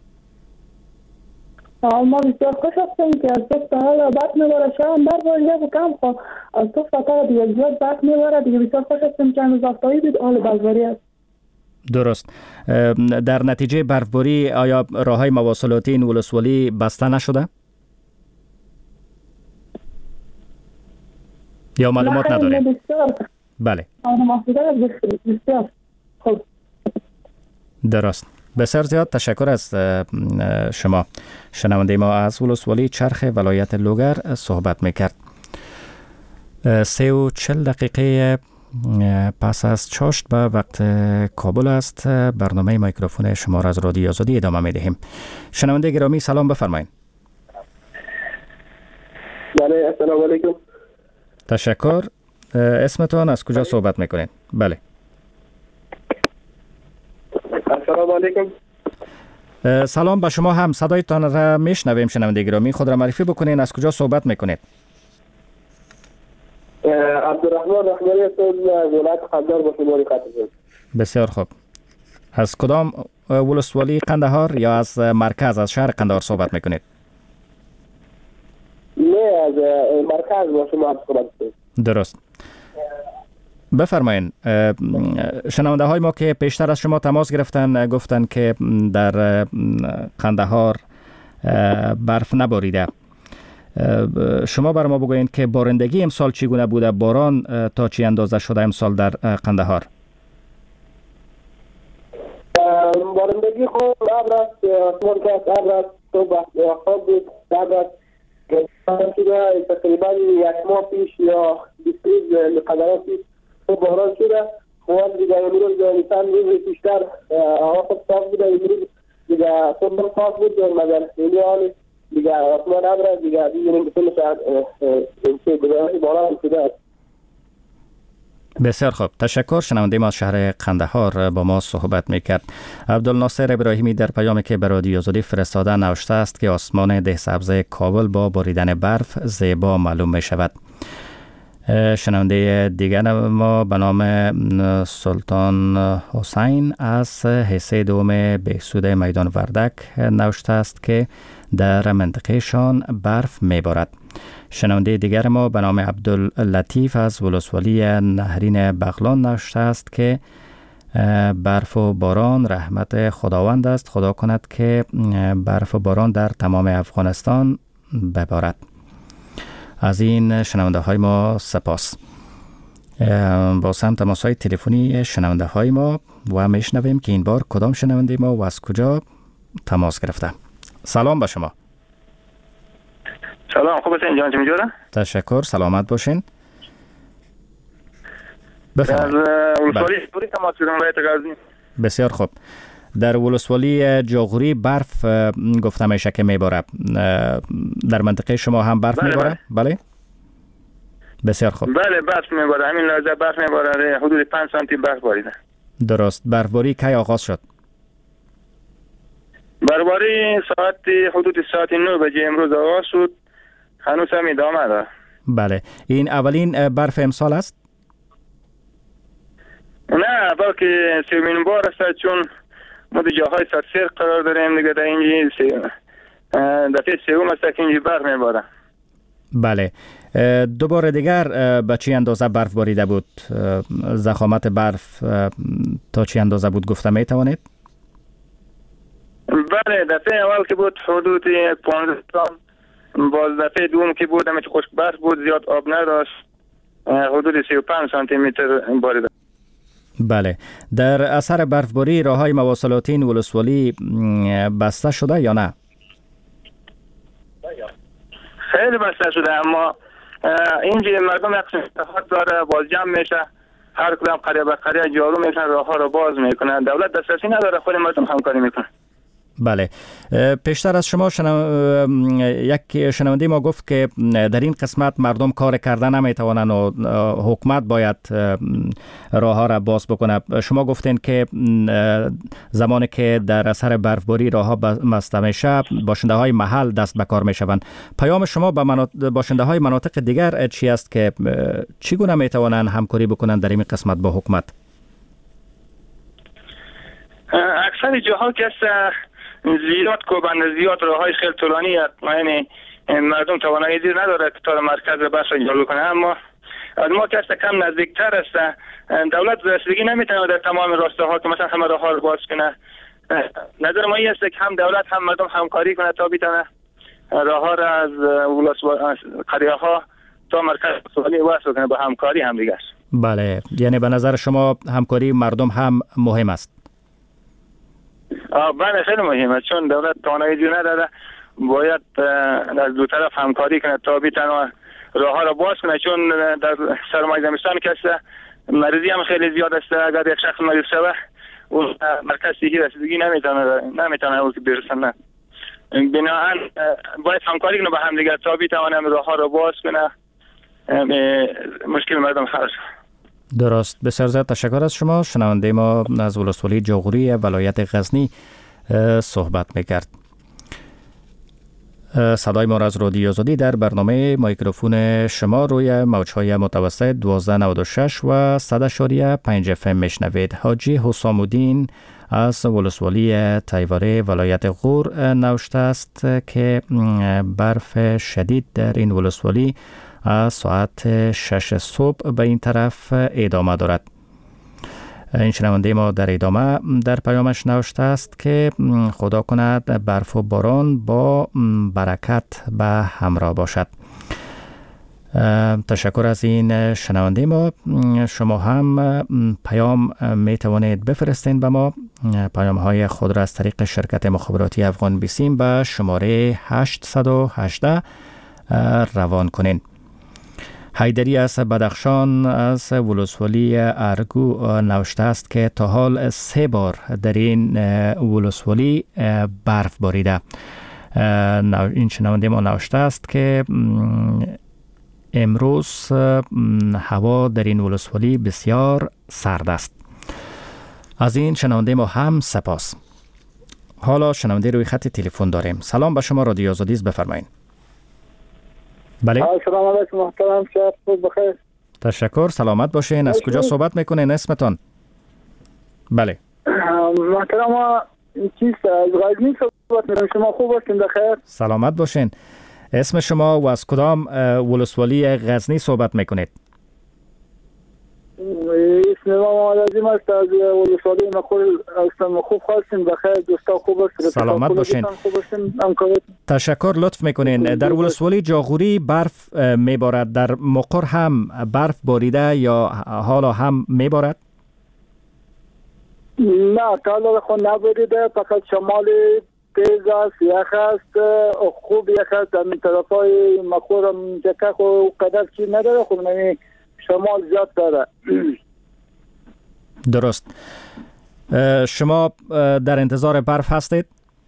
ما بسیار خوش هستیم که از دو تا حال برف میباره، شاید برف باریده و کم خب از دو تا دیگه زیاد برف میباره دیگه. بسیار خوش هستیم که هنوز افتایی بود حال برفباری است. درست. در نتیجه برفباری آیا راههای مواصلاتی این ولسوالی بسته نشده؟ یا معلومات نداره؟ بله. بسیار خوب. درست. بسیار زیاد تشکر از شما. شنونده ما از ولسوالی چرخ ولایت لوگر صحبت میکرد. سه و چل دقیقه پس از چاشت به وقت کابل است. برنامه میکروفون شما را از رادیو آزادی ادامه میدهیم. شنونده گرامی سلام بفرمایید. بله السلام علیکم. تشکر. اسمتون از کجا صحبت میکنید؟ بله. السلام علیکم. سلام به شما هم. صدایتان را میشنویم. شنونده گرامی خود را معرفی بکنین. از کجا صحبت میکنید؟ عبدالرحمن رحمانی هستم، ولایت قندهار با شماری خطیب. بسیار خوب. از کدام ولسوالی قندهار یا از مرکز از شهر قندهار صحبت میکنید؟ نه از مرکز با شما صحبت میکنید. درست. بفرمایید. شنونده های ما که پیشتر از شما تماس گرفتن گفتن که در قندهار برف نباریده. شما بر ما بگوین که بارندگی امسال چگونه بوده؟ باران تا چی اندازه شده امسال در قندهار؟ بارندگی خوب ابر است، آسمان که است ابر است، صبح خواب بود ابر است که شده تقریبا یک ماه پیش یا بیست روز قدرات پیش خوب باران شده. خواب دیگه امروز انسان روز پیشتر هوا خوب صاف بوده، امروز دیگه خوب صاف بود مگر خیلی حالی دیگه آسمان ابر دیگه دیگه کل شهر چه گذاری باران شده است. بسیار خوب. تشکر. شنونده ما از شهر قندهار با ما صحبت میکرد. عبدالناصر ابراهیمی در پیامی که به رادیو آزادی فرستاده نوشته است که آسمان دهسبز کابل با باریدن برف زیبا معلوم می شود. شنونده دیگر ما به نام سلطان حسین از حصه دوم بهسود میدان وردک نوشته است که در منطقه شان برف میبارد. شنونده دیگر ما به نام عبداللطیف از ولسوالی نهرین بغلان نوشته است که برف و باران رحمت خداوند است، خدا کند که برف و باران در تمام افغانستان ببارد. از این شنونده های ما سپاس. با هم تماس های تلفنی شنونده های ما و میشنویم که این بار کدام شنونده ما و از کجا تماس گرفته. سلام به شما. سلام، خوب هستین جان؟ چه می‌جوره؟ تشکر، سلامت باشین. بفرمایید. از ولسوالی جاغوری تماس گرفتم ولایت غزنی. بسیار خوب. در ولسوالی جاغوری برف گفته میشه که میباره. در منطقه شما هم برف میباره؟ بله. بسیار خوب. بله برف میباره، همین لحظه برف میباره، حدود پنج سانتی برف باریده. درست. برفباری کی آغاز شد؟ برفباری ساعت حدود ساعت نه بجه امروز آغاز شد، هنوز هم ادامه داره. بله. این اولین برف امسال است؟ نه، بلکه سومین بار است، چون ما در جاهای سرسیر قرار داریم دیگه. در اینجا دفعه سوم است که اینجا برف میباره. بله. دو بار دیگر به چی اندازه برف باریده بود؟ ضخامت برف تا چی اندازه بود گفته می توانید؟ بله، دفعه اول که بود حدود پانزده تن، باز دفعه دوم که بود همیشه خشک برف بود، زیاد آب نداشت، حدود سی و پنج سانتی متر باریده. بله. در اثر برفباری راههای مواصلاتی این ولسوالی بسته شده یا نه؟ خیلی بسته شده، اما اینجا مردم اقتصاد داره، باز جمع میشه، هر کدام قریه به قریه جارو میکنن، راه ها رو باز میکنن. دولت دسترسی نداره، خود مردم همکاری میکنن. بله. پیشتر از شما شنو... یک شنونده ما گفت که در این قسمت مردم کار کردن نمیتوانند و حکومت باید راه ها را باز بکنه. شما گفتین که زمانی که در اثر برفباری راه ها بسته میشه باشنده های محل دست به کار میشوند. پیام شما به مناط... باشنده های مناطق دیگر چی است که چگونه میتوانند همکاری بکنند در این قسمت با حکومت؟ اکثر جاها که زیاد کوبنده، زیاد راههای خیلی طولانی، یعنی مردم توانایی نداره که تا مرکز بس را جلو کنه. اما از ما که است کم نزدیکتر است، دولت رسیدگی نمیتونه در تمام راسته ها که مثلا همه راه ها رو باز کنه. نظر ما این است که هم دولت هم مردم همکاری کنه تا بتونه راه ها را از قریه ها تا مرکز سوالی وصل کنه با همکاری هم دیگه. بله، یعنی به نظر شما همکاری مردم هم مهم است. بله خیلی مهمه، چون دولت توانایی نداره، باید از دو طرف همکاری کنه تا بتونه راه ها را باز کنه. چون در سرمای زمستان که مریضی هم خیلی زیاد است، اگر یک شخص مریض شوه اون مرکز صحی رسیدگی نمیتونه نمیتونه اون که برسنه. بنابراین باید همکاری کنه با هم دیگه تا بتونه راه ها را باز کنه، مشکل مردم حل شه. درست. بسیار زیاد تشکر از شما. شنونده ما از ولسوالی جاغوری ولایت غزنی صحبت میکرد. صدای ما را از رادیو آزادی در برنامه میکروفون شما روی موجهای متوسط دوازده نود و شش و صد اشاریه پنج اف ام میشنوید. حاجی حسام الدین از ولسوالی تیوره ولایت غور نوشته است که برف شدید در این ولسوالی از ساعت شش صبح به این طرف ادامه دارد. این شنونده ما در ادامه در پیامش نوشته است که خدا کند برف و باران با برکت به همراه باشد. تشکر از این شنونده ما. شما هم پیام می توانید بفرستین به ما. پیام های خود را از طریق شرکت مخابراتی افغان بیسیم به شماره هشت یک هشت روان کنین. حیدری از بدخشان از ولسوالی ارگو نوشته است که تا حال سه بار در این ولسوالی برف باریده. این شنونده ما نوشته است که امروز هوا در این ولسوالی بسیار سرد است. از این شنونده ما هم سپاس. حالا شنونده روی خط تلفن داریم. سلام به شما، رادیو آزادی است، بفرمایید. بله. سلام علیکم محترم، شب بخیر. تشکر، سلامت باشین. از کجا صحبت میکنین؟ اسمتون؟ بله. محترم چیست از غزنی صحبت میکنم. شما خوب هستین؟ بخیر. سلامت باشین. اسم شما و از کدام ولسوالی غزنی صحبت میکنید؟ اسم ما لازم است از ولسوالی مخول هستم. خوب هستین؟ بخیر. دوستا خوب هستین؟ سلامت باشین. تشکر، لطف میکنین. در ولسوالی جاغوری برف میبارد، در مقر هم برف باریده یا حالا هم میبارد؟ نه، حالا خود نباریده، فقط شمال تیز است، یخ است، خوب یخ است. در این طرف های مقر هم جکه خود قدر چی نداره، خود نمی شمال زیاد داره. درست. شما در انتظار برف هستید؟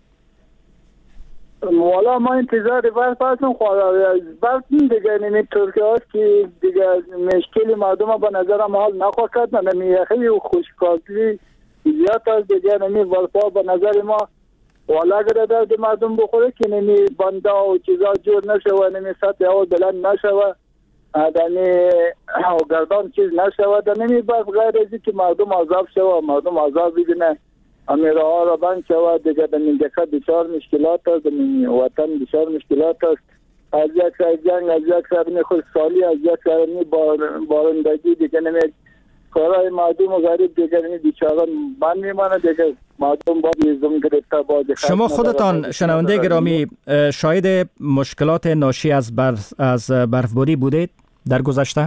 والا ما انتظار برف هستم. برف دیگه نمیطور که هست که دیگه مشکل مردم به نظرم حال نخواهد کرد. نمی یخی و خوشکازی زیاد است دیگه. نمی برفا به نظر ما والا اگر درد مردم بخوره که نمی بنده و چیزا جور نشوه، نمی سطح هوا بلند نشوه، دنی گردان چیز نشود، نمی برف غیر ازی که مردم عذاب شود، مردم عذاب ببینه، امیره ها را بند شود دیگه. در منطقه بسیار مشکلات است، در وطن بسیار مشکلات است. از یک سر جنگ، از یک سر خود سالی، از یک سر نمی بارندگی دیگه. نمی کارهای مردم و غریب دیگه نمی بیچاران بند میمانه دیگه. مردم با بیزم گرفته با شما خودتان شنونده گرامی شاهد مشکلات ناشی از برف از برفباری بودید در گذشته؟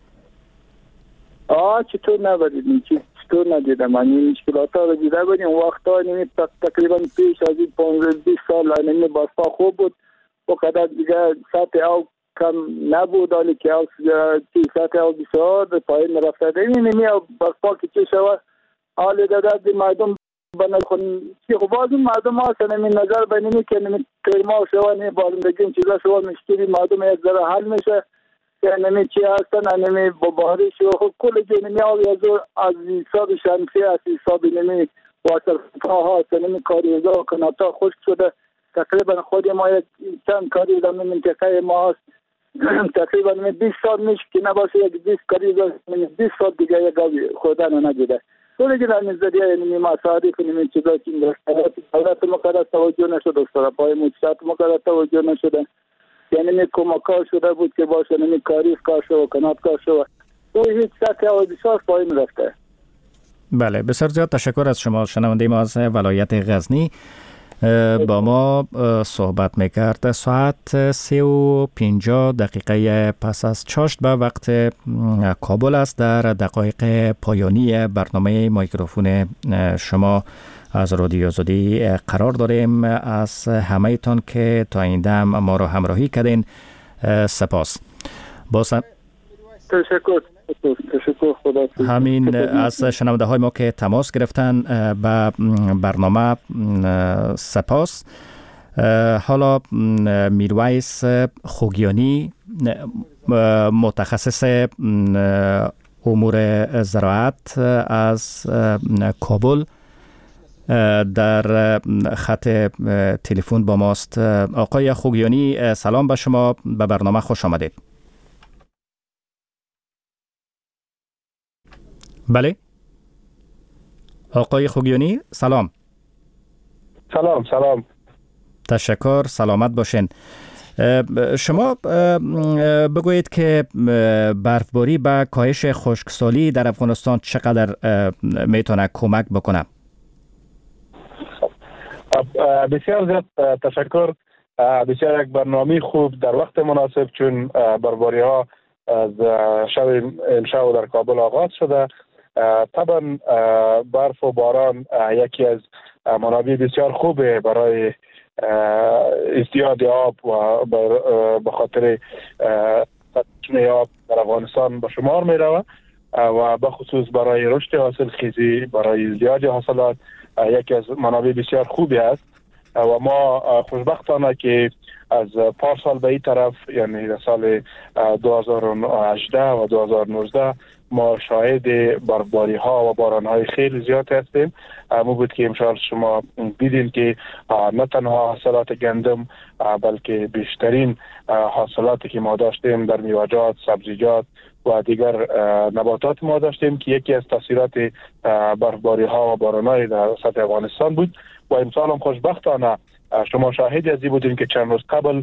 آه چطور نبودیم، چطور ندیدم. من این مشکلات ها رو دیده بودیم وقتا. نمی تقریبا پیش از این پانزده بیست سال نمی برفا خوب بود و قدر دیگه سطح او کم نبود، حالی که سطح آب بسیار پایین رفته ده. این نمی برپا که چه شود حال دادد مردم بنا خون چی خب باز مردم هستن این نظر بینی که نمی کرما شود نمی بالندگی این چیزا شود مشکلی مردم یک ذره حل میشه که نمی چی هستن نمی با بارش و خب کل جه نمی آب یزور از حساب شمسی از حساب نمی واسر ها هستن نمی کاری ازا کناتا خشک شده. تقریبا خود ما یک چند کاری در منطقه ما هست تقریبا بیست سال میشه که نباشه یک بیست کاری در بیست سال دیگه یک آبی خودن نجده. تو دیگه در نظریه اینمی مصارف اینمی چیزا که این دولت مقرر توجه نشده است، پای مجتمع مقرر توجه نشده، یعنی می کمکار شده بود که باشه نمی کاریف کار شد و کنات کار شد تو هیچ سطح و بسیار پایین رفته. بله بسیار زیاد تشکر از شما. شنونده ما از ولایت غزنی با ما صحبت میکرد. ساعت سه و پنجاه دقیقه پس از چاشت به وقت کابل است. در دقایق پایانی برنامه میکروفون شما از رادیو آزادی قرار داریم. از همه تان که تا این دم ما را همراهی کردین سپاس. باز تشکر. همین از شنونده های ما که تماس گرفتن به برنامه سپاس. حالا میرویس خوگیانی متخصص امور زراعت از کابل در خط تلفن با ماست. آقای خوگیانی سلام به شما، به برنامه خوش آمدید. بله آقای خوگیانی سلام. سلام سلام. تشکر، سلامت باشین. شما بگویید که برفباری به کاهش خشکسالی در افغانستان چقدر میتونه کمک بکنه؟ بسیار زیاد تشکر. بسیار یک برنامه خوب در وقت مناسب، چون برفباری ها از شب امشب در کابل آغاز شده. طبعا برف و باران یکی از منابع بسیار خوبه برای ازدیاد آب و به خاطر تدفین آب در افغانستان به شمار می روه و به خصوص برای رشد حاصل خیزی، برای ازدیاد حاصلات یکی از منابع بسیار خوبی است. و ما خوشبختانه که از پارسال به این طرف، یعنی در سال دو هزار و هجده و دو هزار و نوزده ما شاهد برفباری ها و باران های خیلی زیاد هستیم. مو بود که امشال شما دیدین که نه تنها حاصلات گندم بلکه بیشترین حاصلاتی که ما داشتیم در میوه‌جات، سبزیجات و دیگر نباتات ما داشتیم که یکی از تاثیرات برفباری ها و باران های در سطح افغانستان بود. و امسال هم خوشبختانه شما شاهدی از این بودیم که چند روز قبل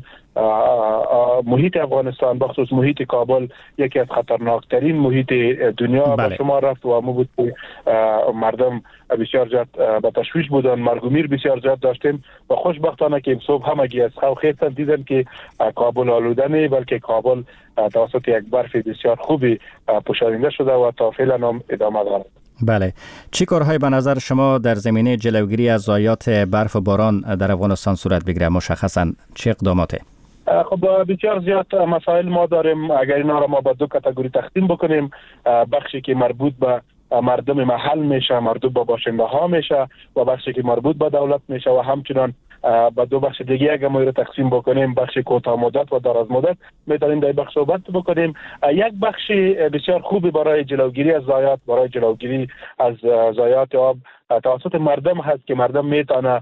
محیط افغانستان بخصوص محیط کابل یکی از خطرناکترین محیط دنیا بله. به شما رفت و مو بود که مردم بسیار زیاد به تشویش بودن، مرگ و میر بسیار زیاد داشتیم و خوشبختانه که صبح همگی از خوف خیفتن دیدن که کابل آلوده نه، بلکه کابل توسط یک برف بسیار خوبی پوشانده شده و تا فعلا هم ادامه دارد. بله، چی کارهایی به نظر شما در زمینه جلوگیری از ضایعات برف و باران در افغانستان صورت بگیره؟ مشخصا چه اقداماته؟ خب بسیار زیاد مسائل ما داریم. اگر اینا را ما به دو کاتگوری تقسیم بکنیم، بخشی که مربوط به مردم محل میشه، مربوط به باشنده ها میشه و بخشی که مربوط به دولت میشه و همچنان با دو بخش دیگه اگه ما رو تقسیم بکنیم، بخش کوتاه مدت و دراز مدت، میتونیم در بخش صحبت بکنیم. یک بخش بسیار خوبی برای جلوگیری از ضایعات، برای جلوگیری از ضایعات آب توسط مردم هست که مردم میتونه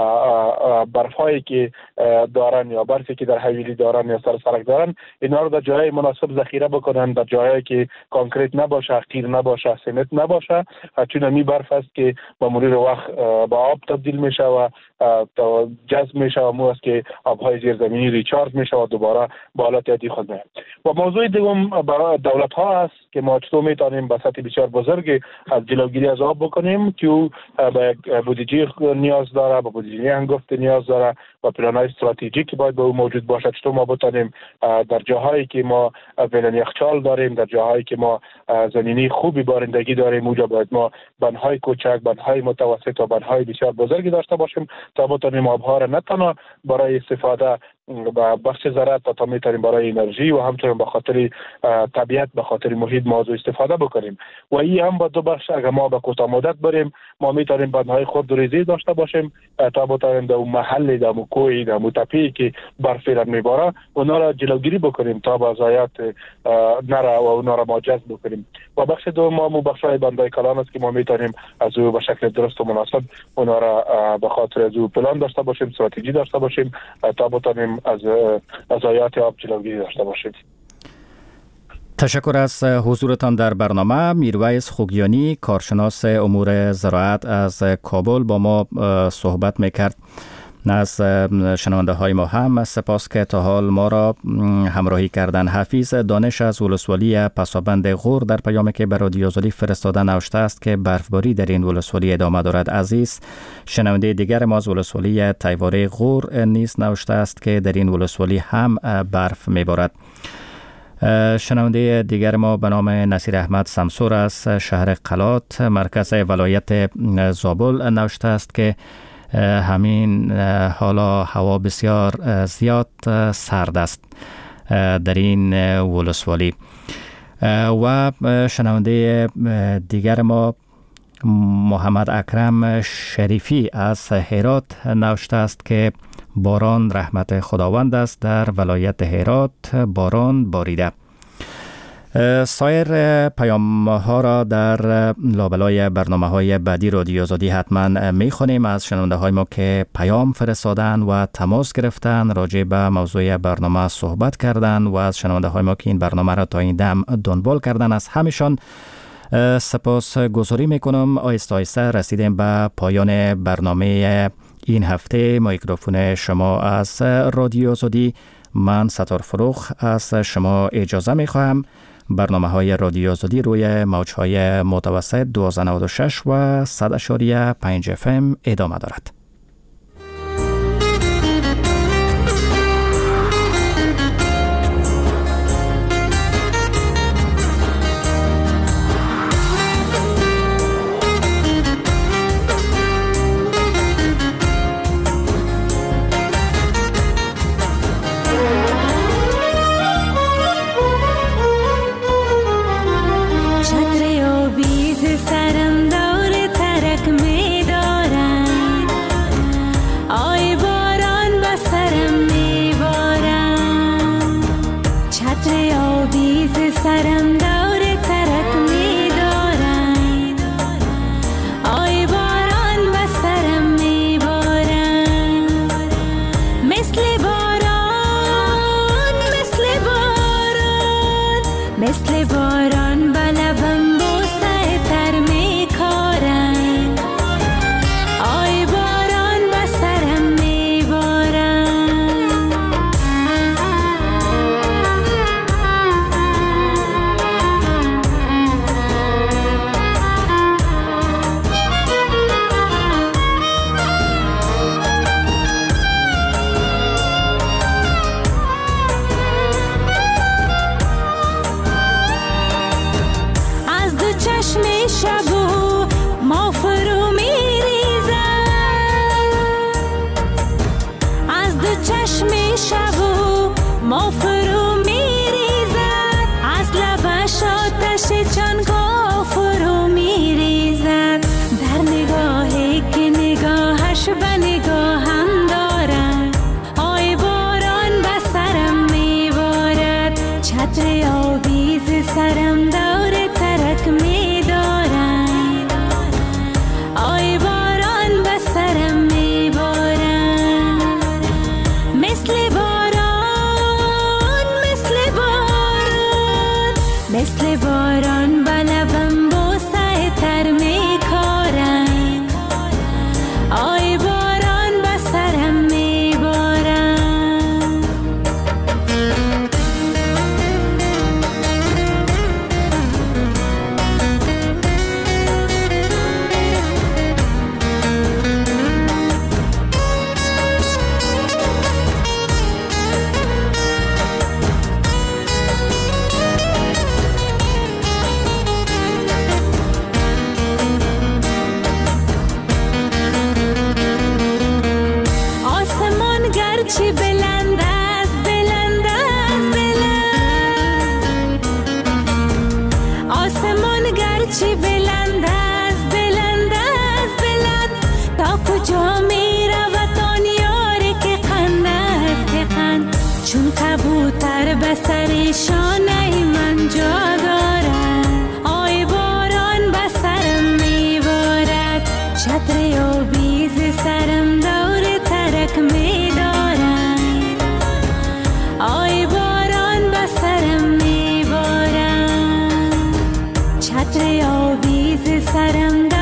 برفایی که دارن یا برفی که در حویلی دارن یا سر سرک دارن اینا رو در جای مناسب ذخیره بکنن، در جایی که کانکریت نباشه، قیر نباشه، سمنت نباشه، چون می برف است که با مرور وقت با آب تبدیل میشه و جذب میشه و مو است که آبهای زیرزمینی ریچارج میشه و دوباره به حالت عادی خود میاد. و موضوع دوم برای دولت ها است که ما چطور میتونیم به سطح بسیار بزرگ از جلوگیری از آب بکنیم که به بودجه نیاز داره، به بودجه هنگفت نیاز داره و پلان‌های استراتژیکی باید به او موجود باشه. چطور ما بتونیم در جاهایی که ما فعلا یخچال داریم، در جاهایی که ما زمینی خوبی بارندگی داریم، اونجا باید ما بندهای کوچک، بندهای متوسط و بندهای بسیار بزرگی داشته باشیم تا بتونیم آبها را نه تنها برای استفاده بخش زراعت تا میتونیم برای انرژی و همچنین به خاطر طبیعت به خاطر محیط موضوع استفاده بکنیم و این هم با دو بخش اگر ما به کوتاه مدت بریم ما میتونیم بندهای خود ریزی داشته باشیم تا بتونیم در محل در کوی در تپه‌ای که برف میباره اونا را جلوگیری بکنیم تا به ضایعات نره و اونا را ما جذب بکنیم و بخش دوم ما بخشای بندهای کلان است که ما میتونیم از او به شکل درست و مناسب اونا را به خاطر از او پلان داشته باشیم استراتژی داشته باشیم تا بتونیم از ضایعات آب جلوگیری داشته باشیم. تشکر از حضورتان در برنامه. میرویس خوگیانی کارشناس امور زراعت از کابل با ما صحبت میکرد. از شنونده های ما هم سپاس که تا حال ما را همراهی کردن. حفیظ دانش از ولسوالی پسابند غور در پیامی که به رادیو آزادی فرستاده نوشته است که برفباری در این ولسوالی ادامه دارد. عزیز شنونده دیگر ما از ولسوالی تیواره غور نیز نوشته است که در این ولسوالی هم برف میبارد. شنونده دیگر ما به نام نصیر احمد سمسور از شهر قلات مرکز ولایت زابل نوشته است که همین حالا هوا بسیار زیاد سرد است در این ولسوالی. و شنونده دیگر ما محمد اکرم شریفی از هرات نوشته است که باران رحمت خداوند است، در ولایت هرات باران باریده. سایر پیام ها را در لابلای برنامه های بعدی رادیو آزادی حتما می خونیم از شنونده های ما که پیام فرستادن و تماس گرفتن راجع به موضوع برنامه صحبت کردن و از شنونده های ما که این برنامه را تا این دم دنبال کردن. از همیشان سپاس گذاری می کنم. آیسته آیسته رسیدیم به پایان برنامه این هفته. میکروفون شما از رادیو آزادی، من ستار فروخ از شما اجازه می خواهم. برنامه های رادیو آزادی روی موج های متوسط دویست و نود و شش و صد و پنج اف ام ادامه دارد. چی بلند است بلند است بلند تا کجا می رود آن یاری که قند است که قند چون کبوتر به سر شانه من جا دارد آی باران به سرم می بارد چتر آویز سرم دور ترک می دارد آی باران به سرم می بارد چتر آویز سرم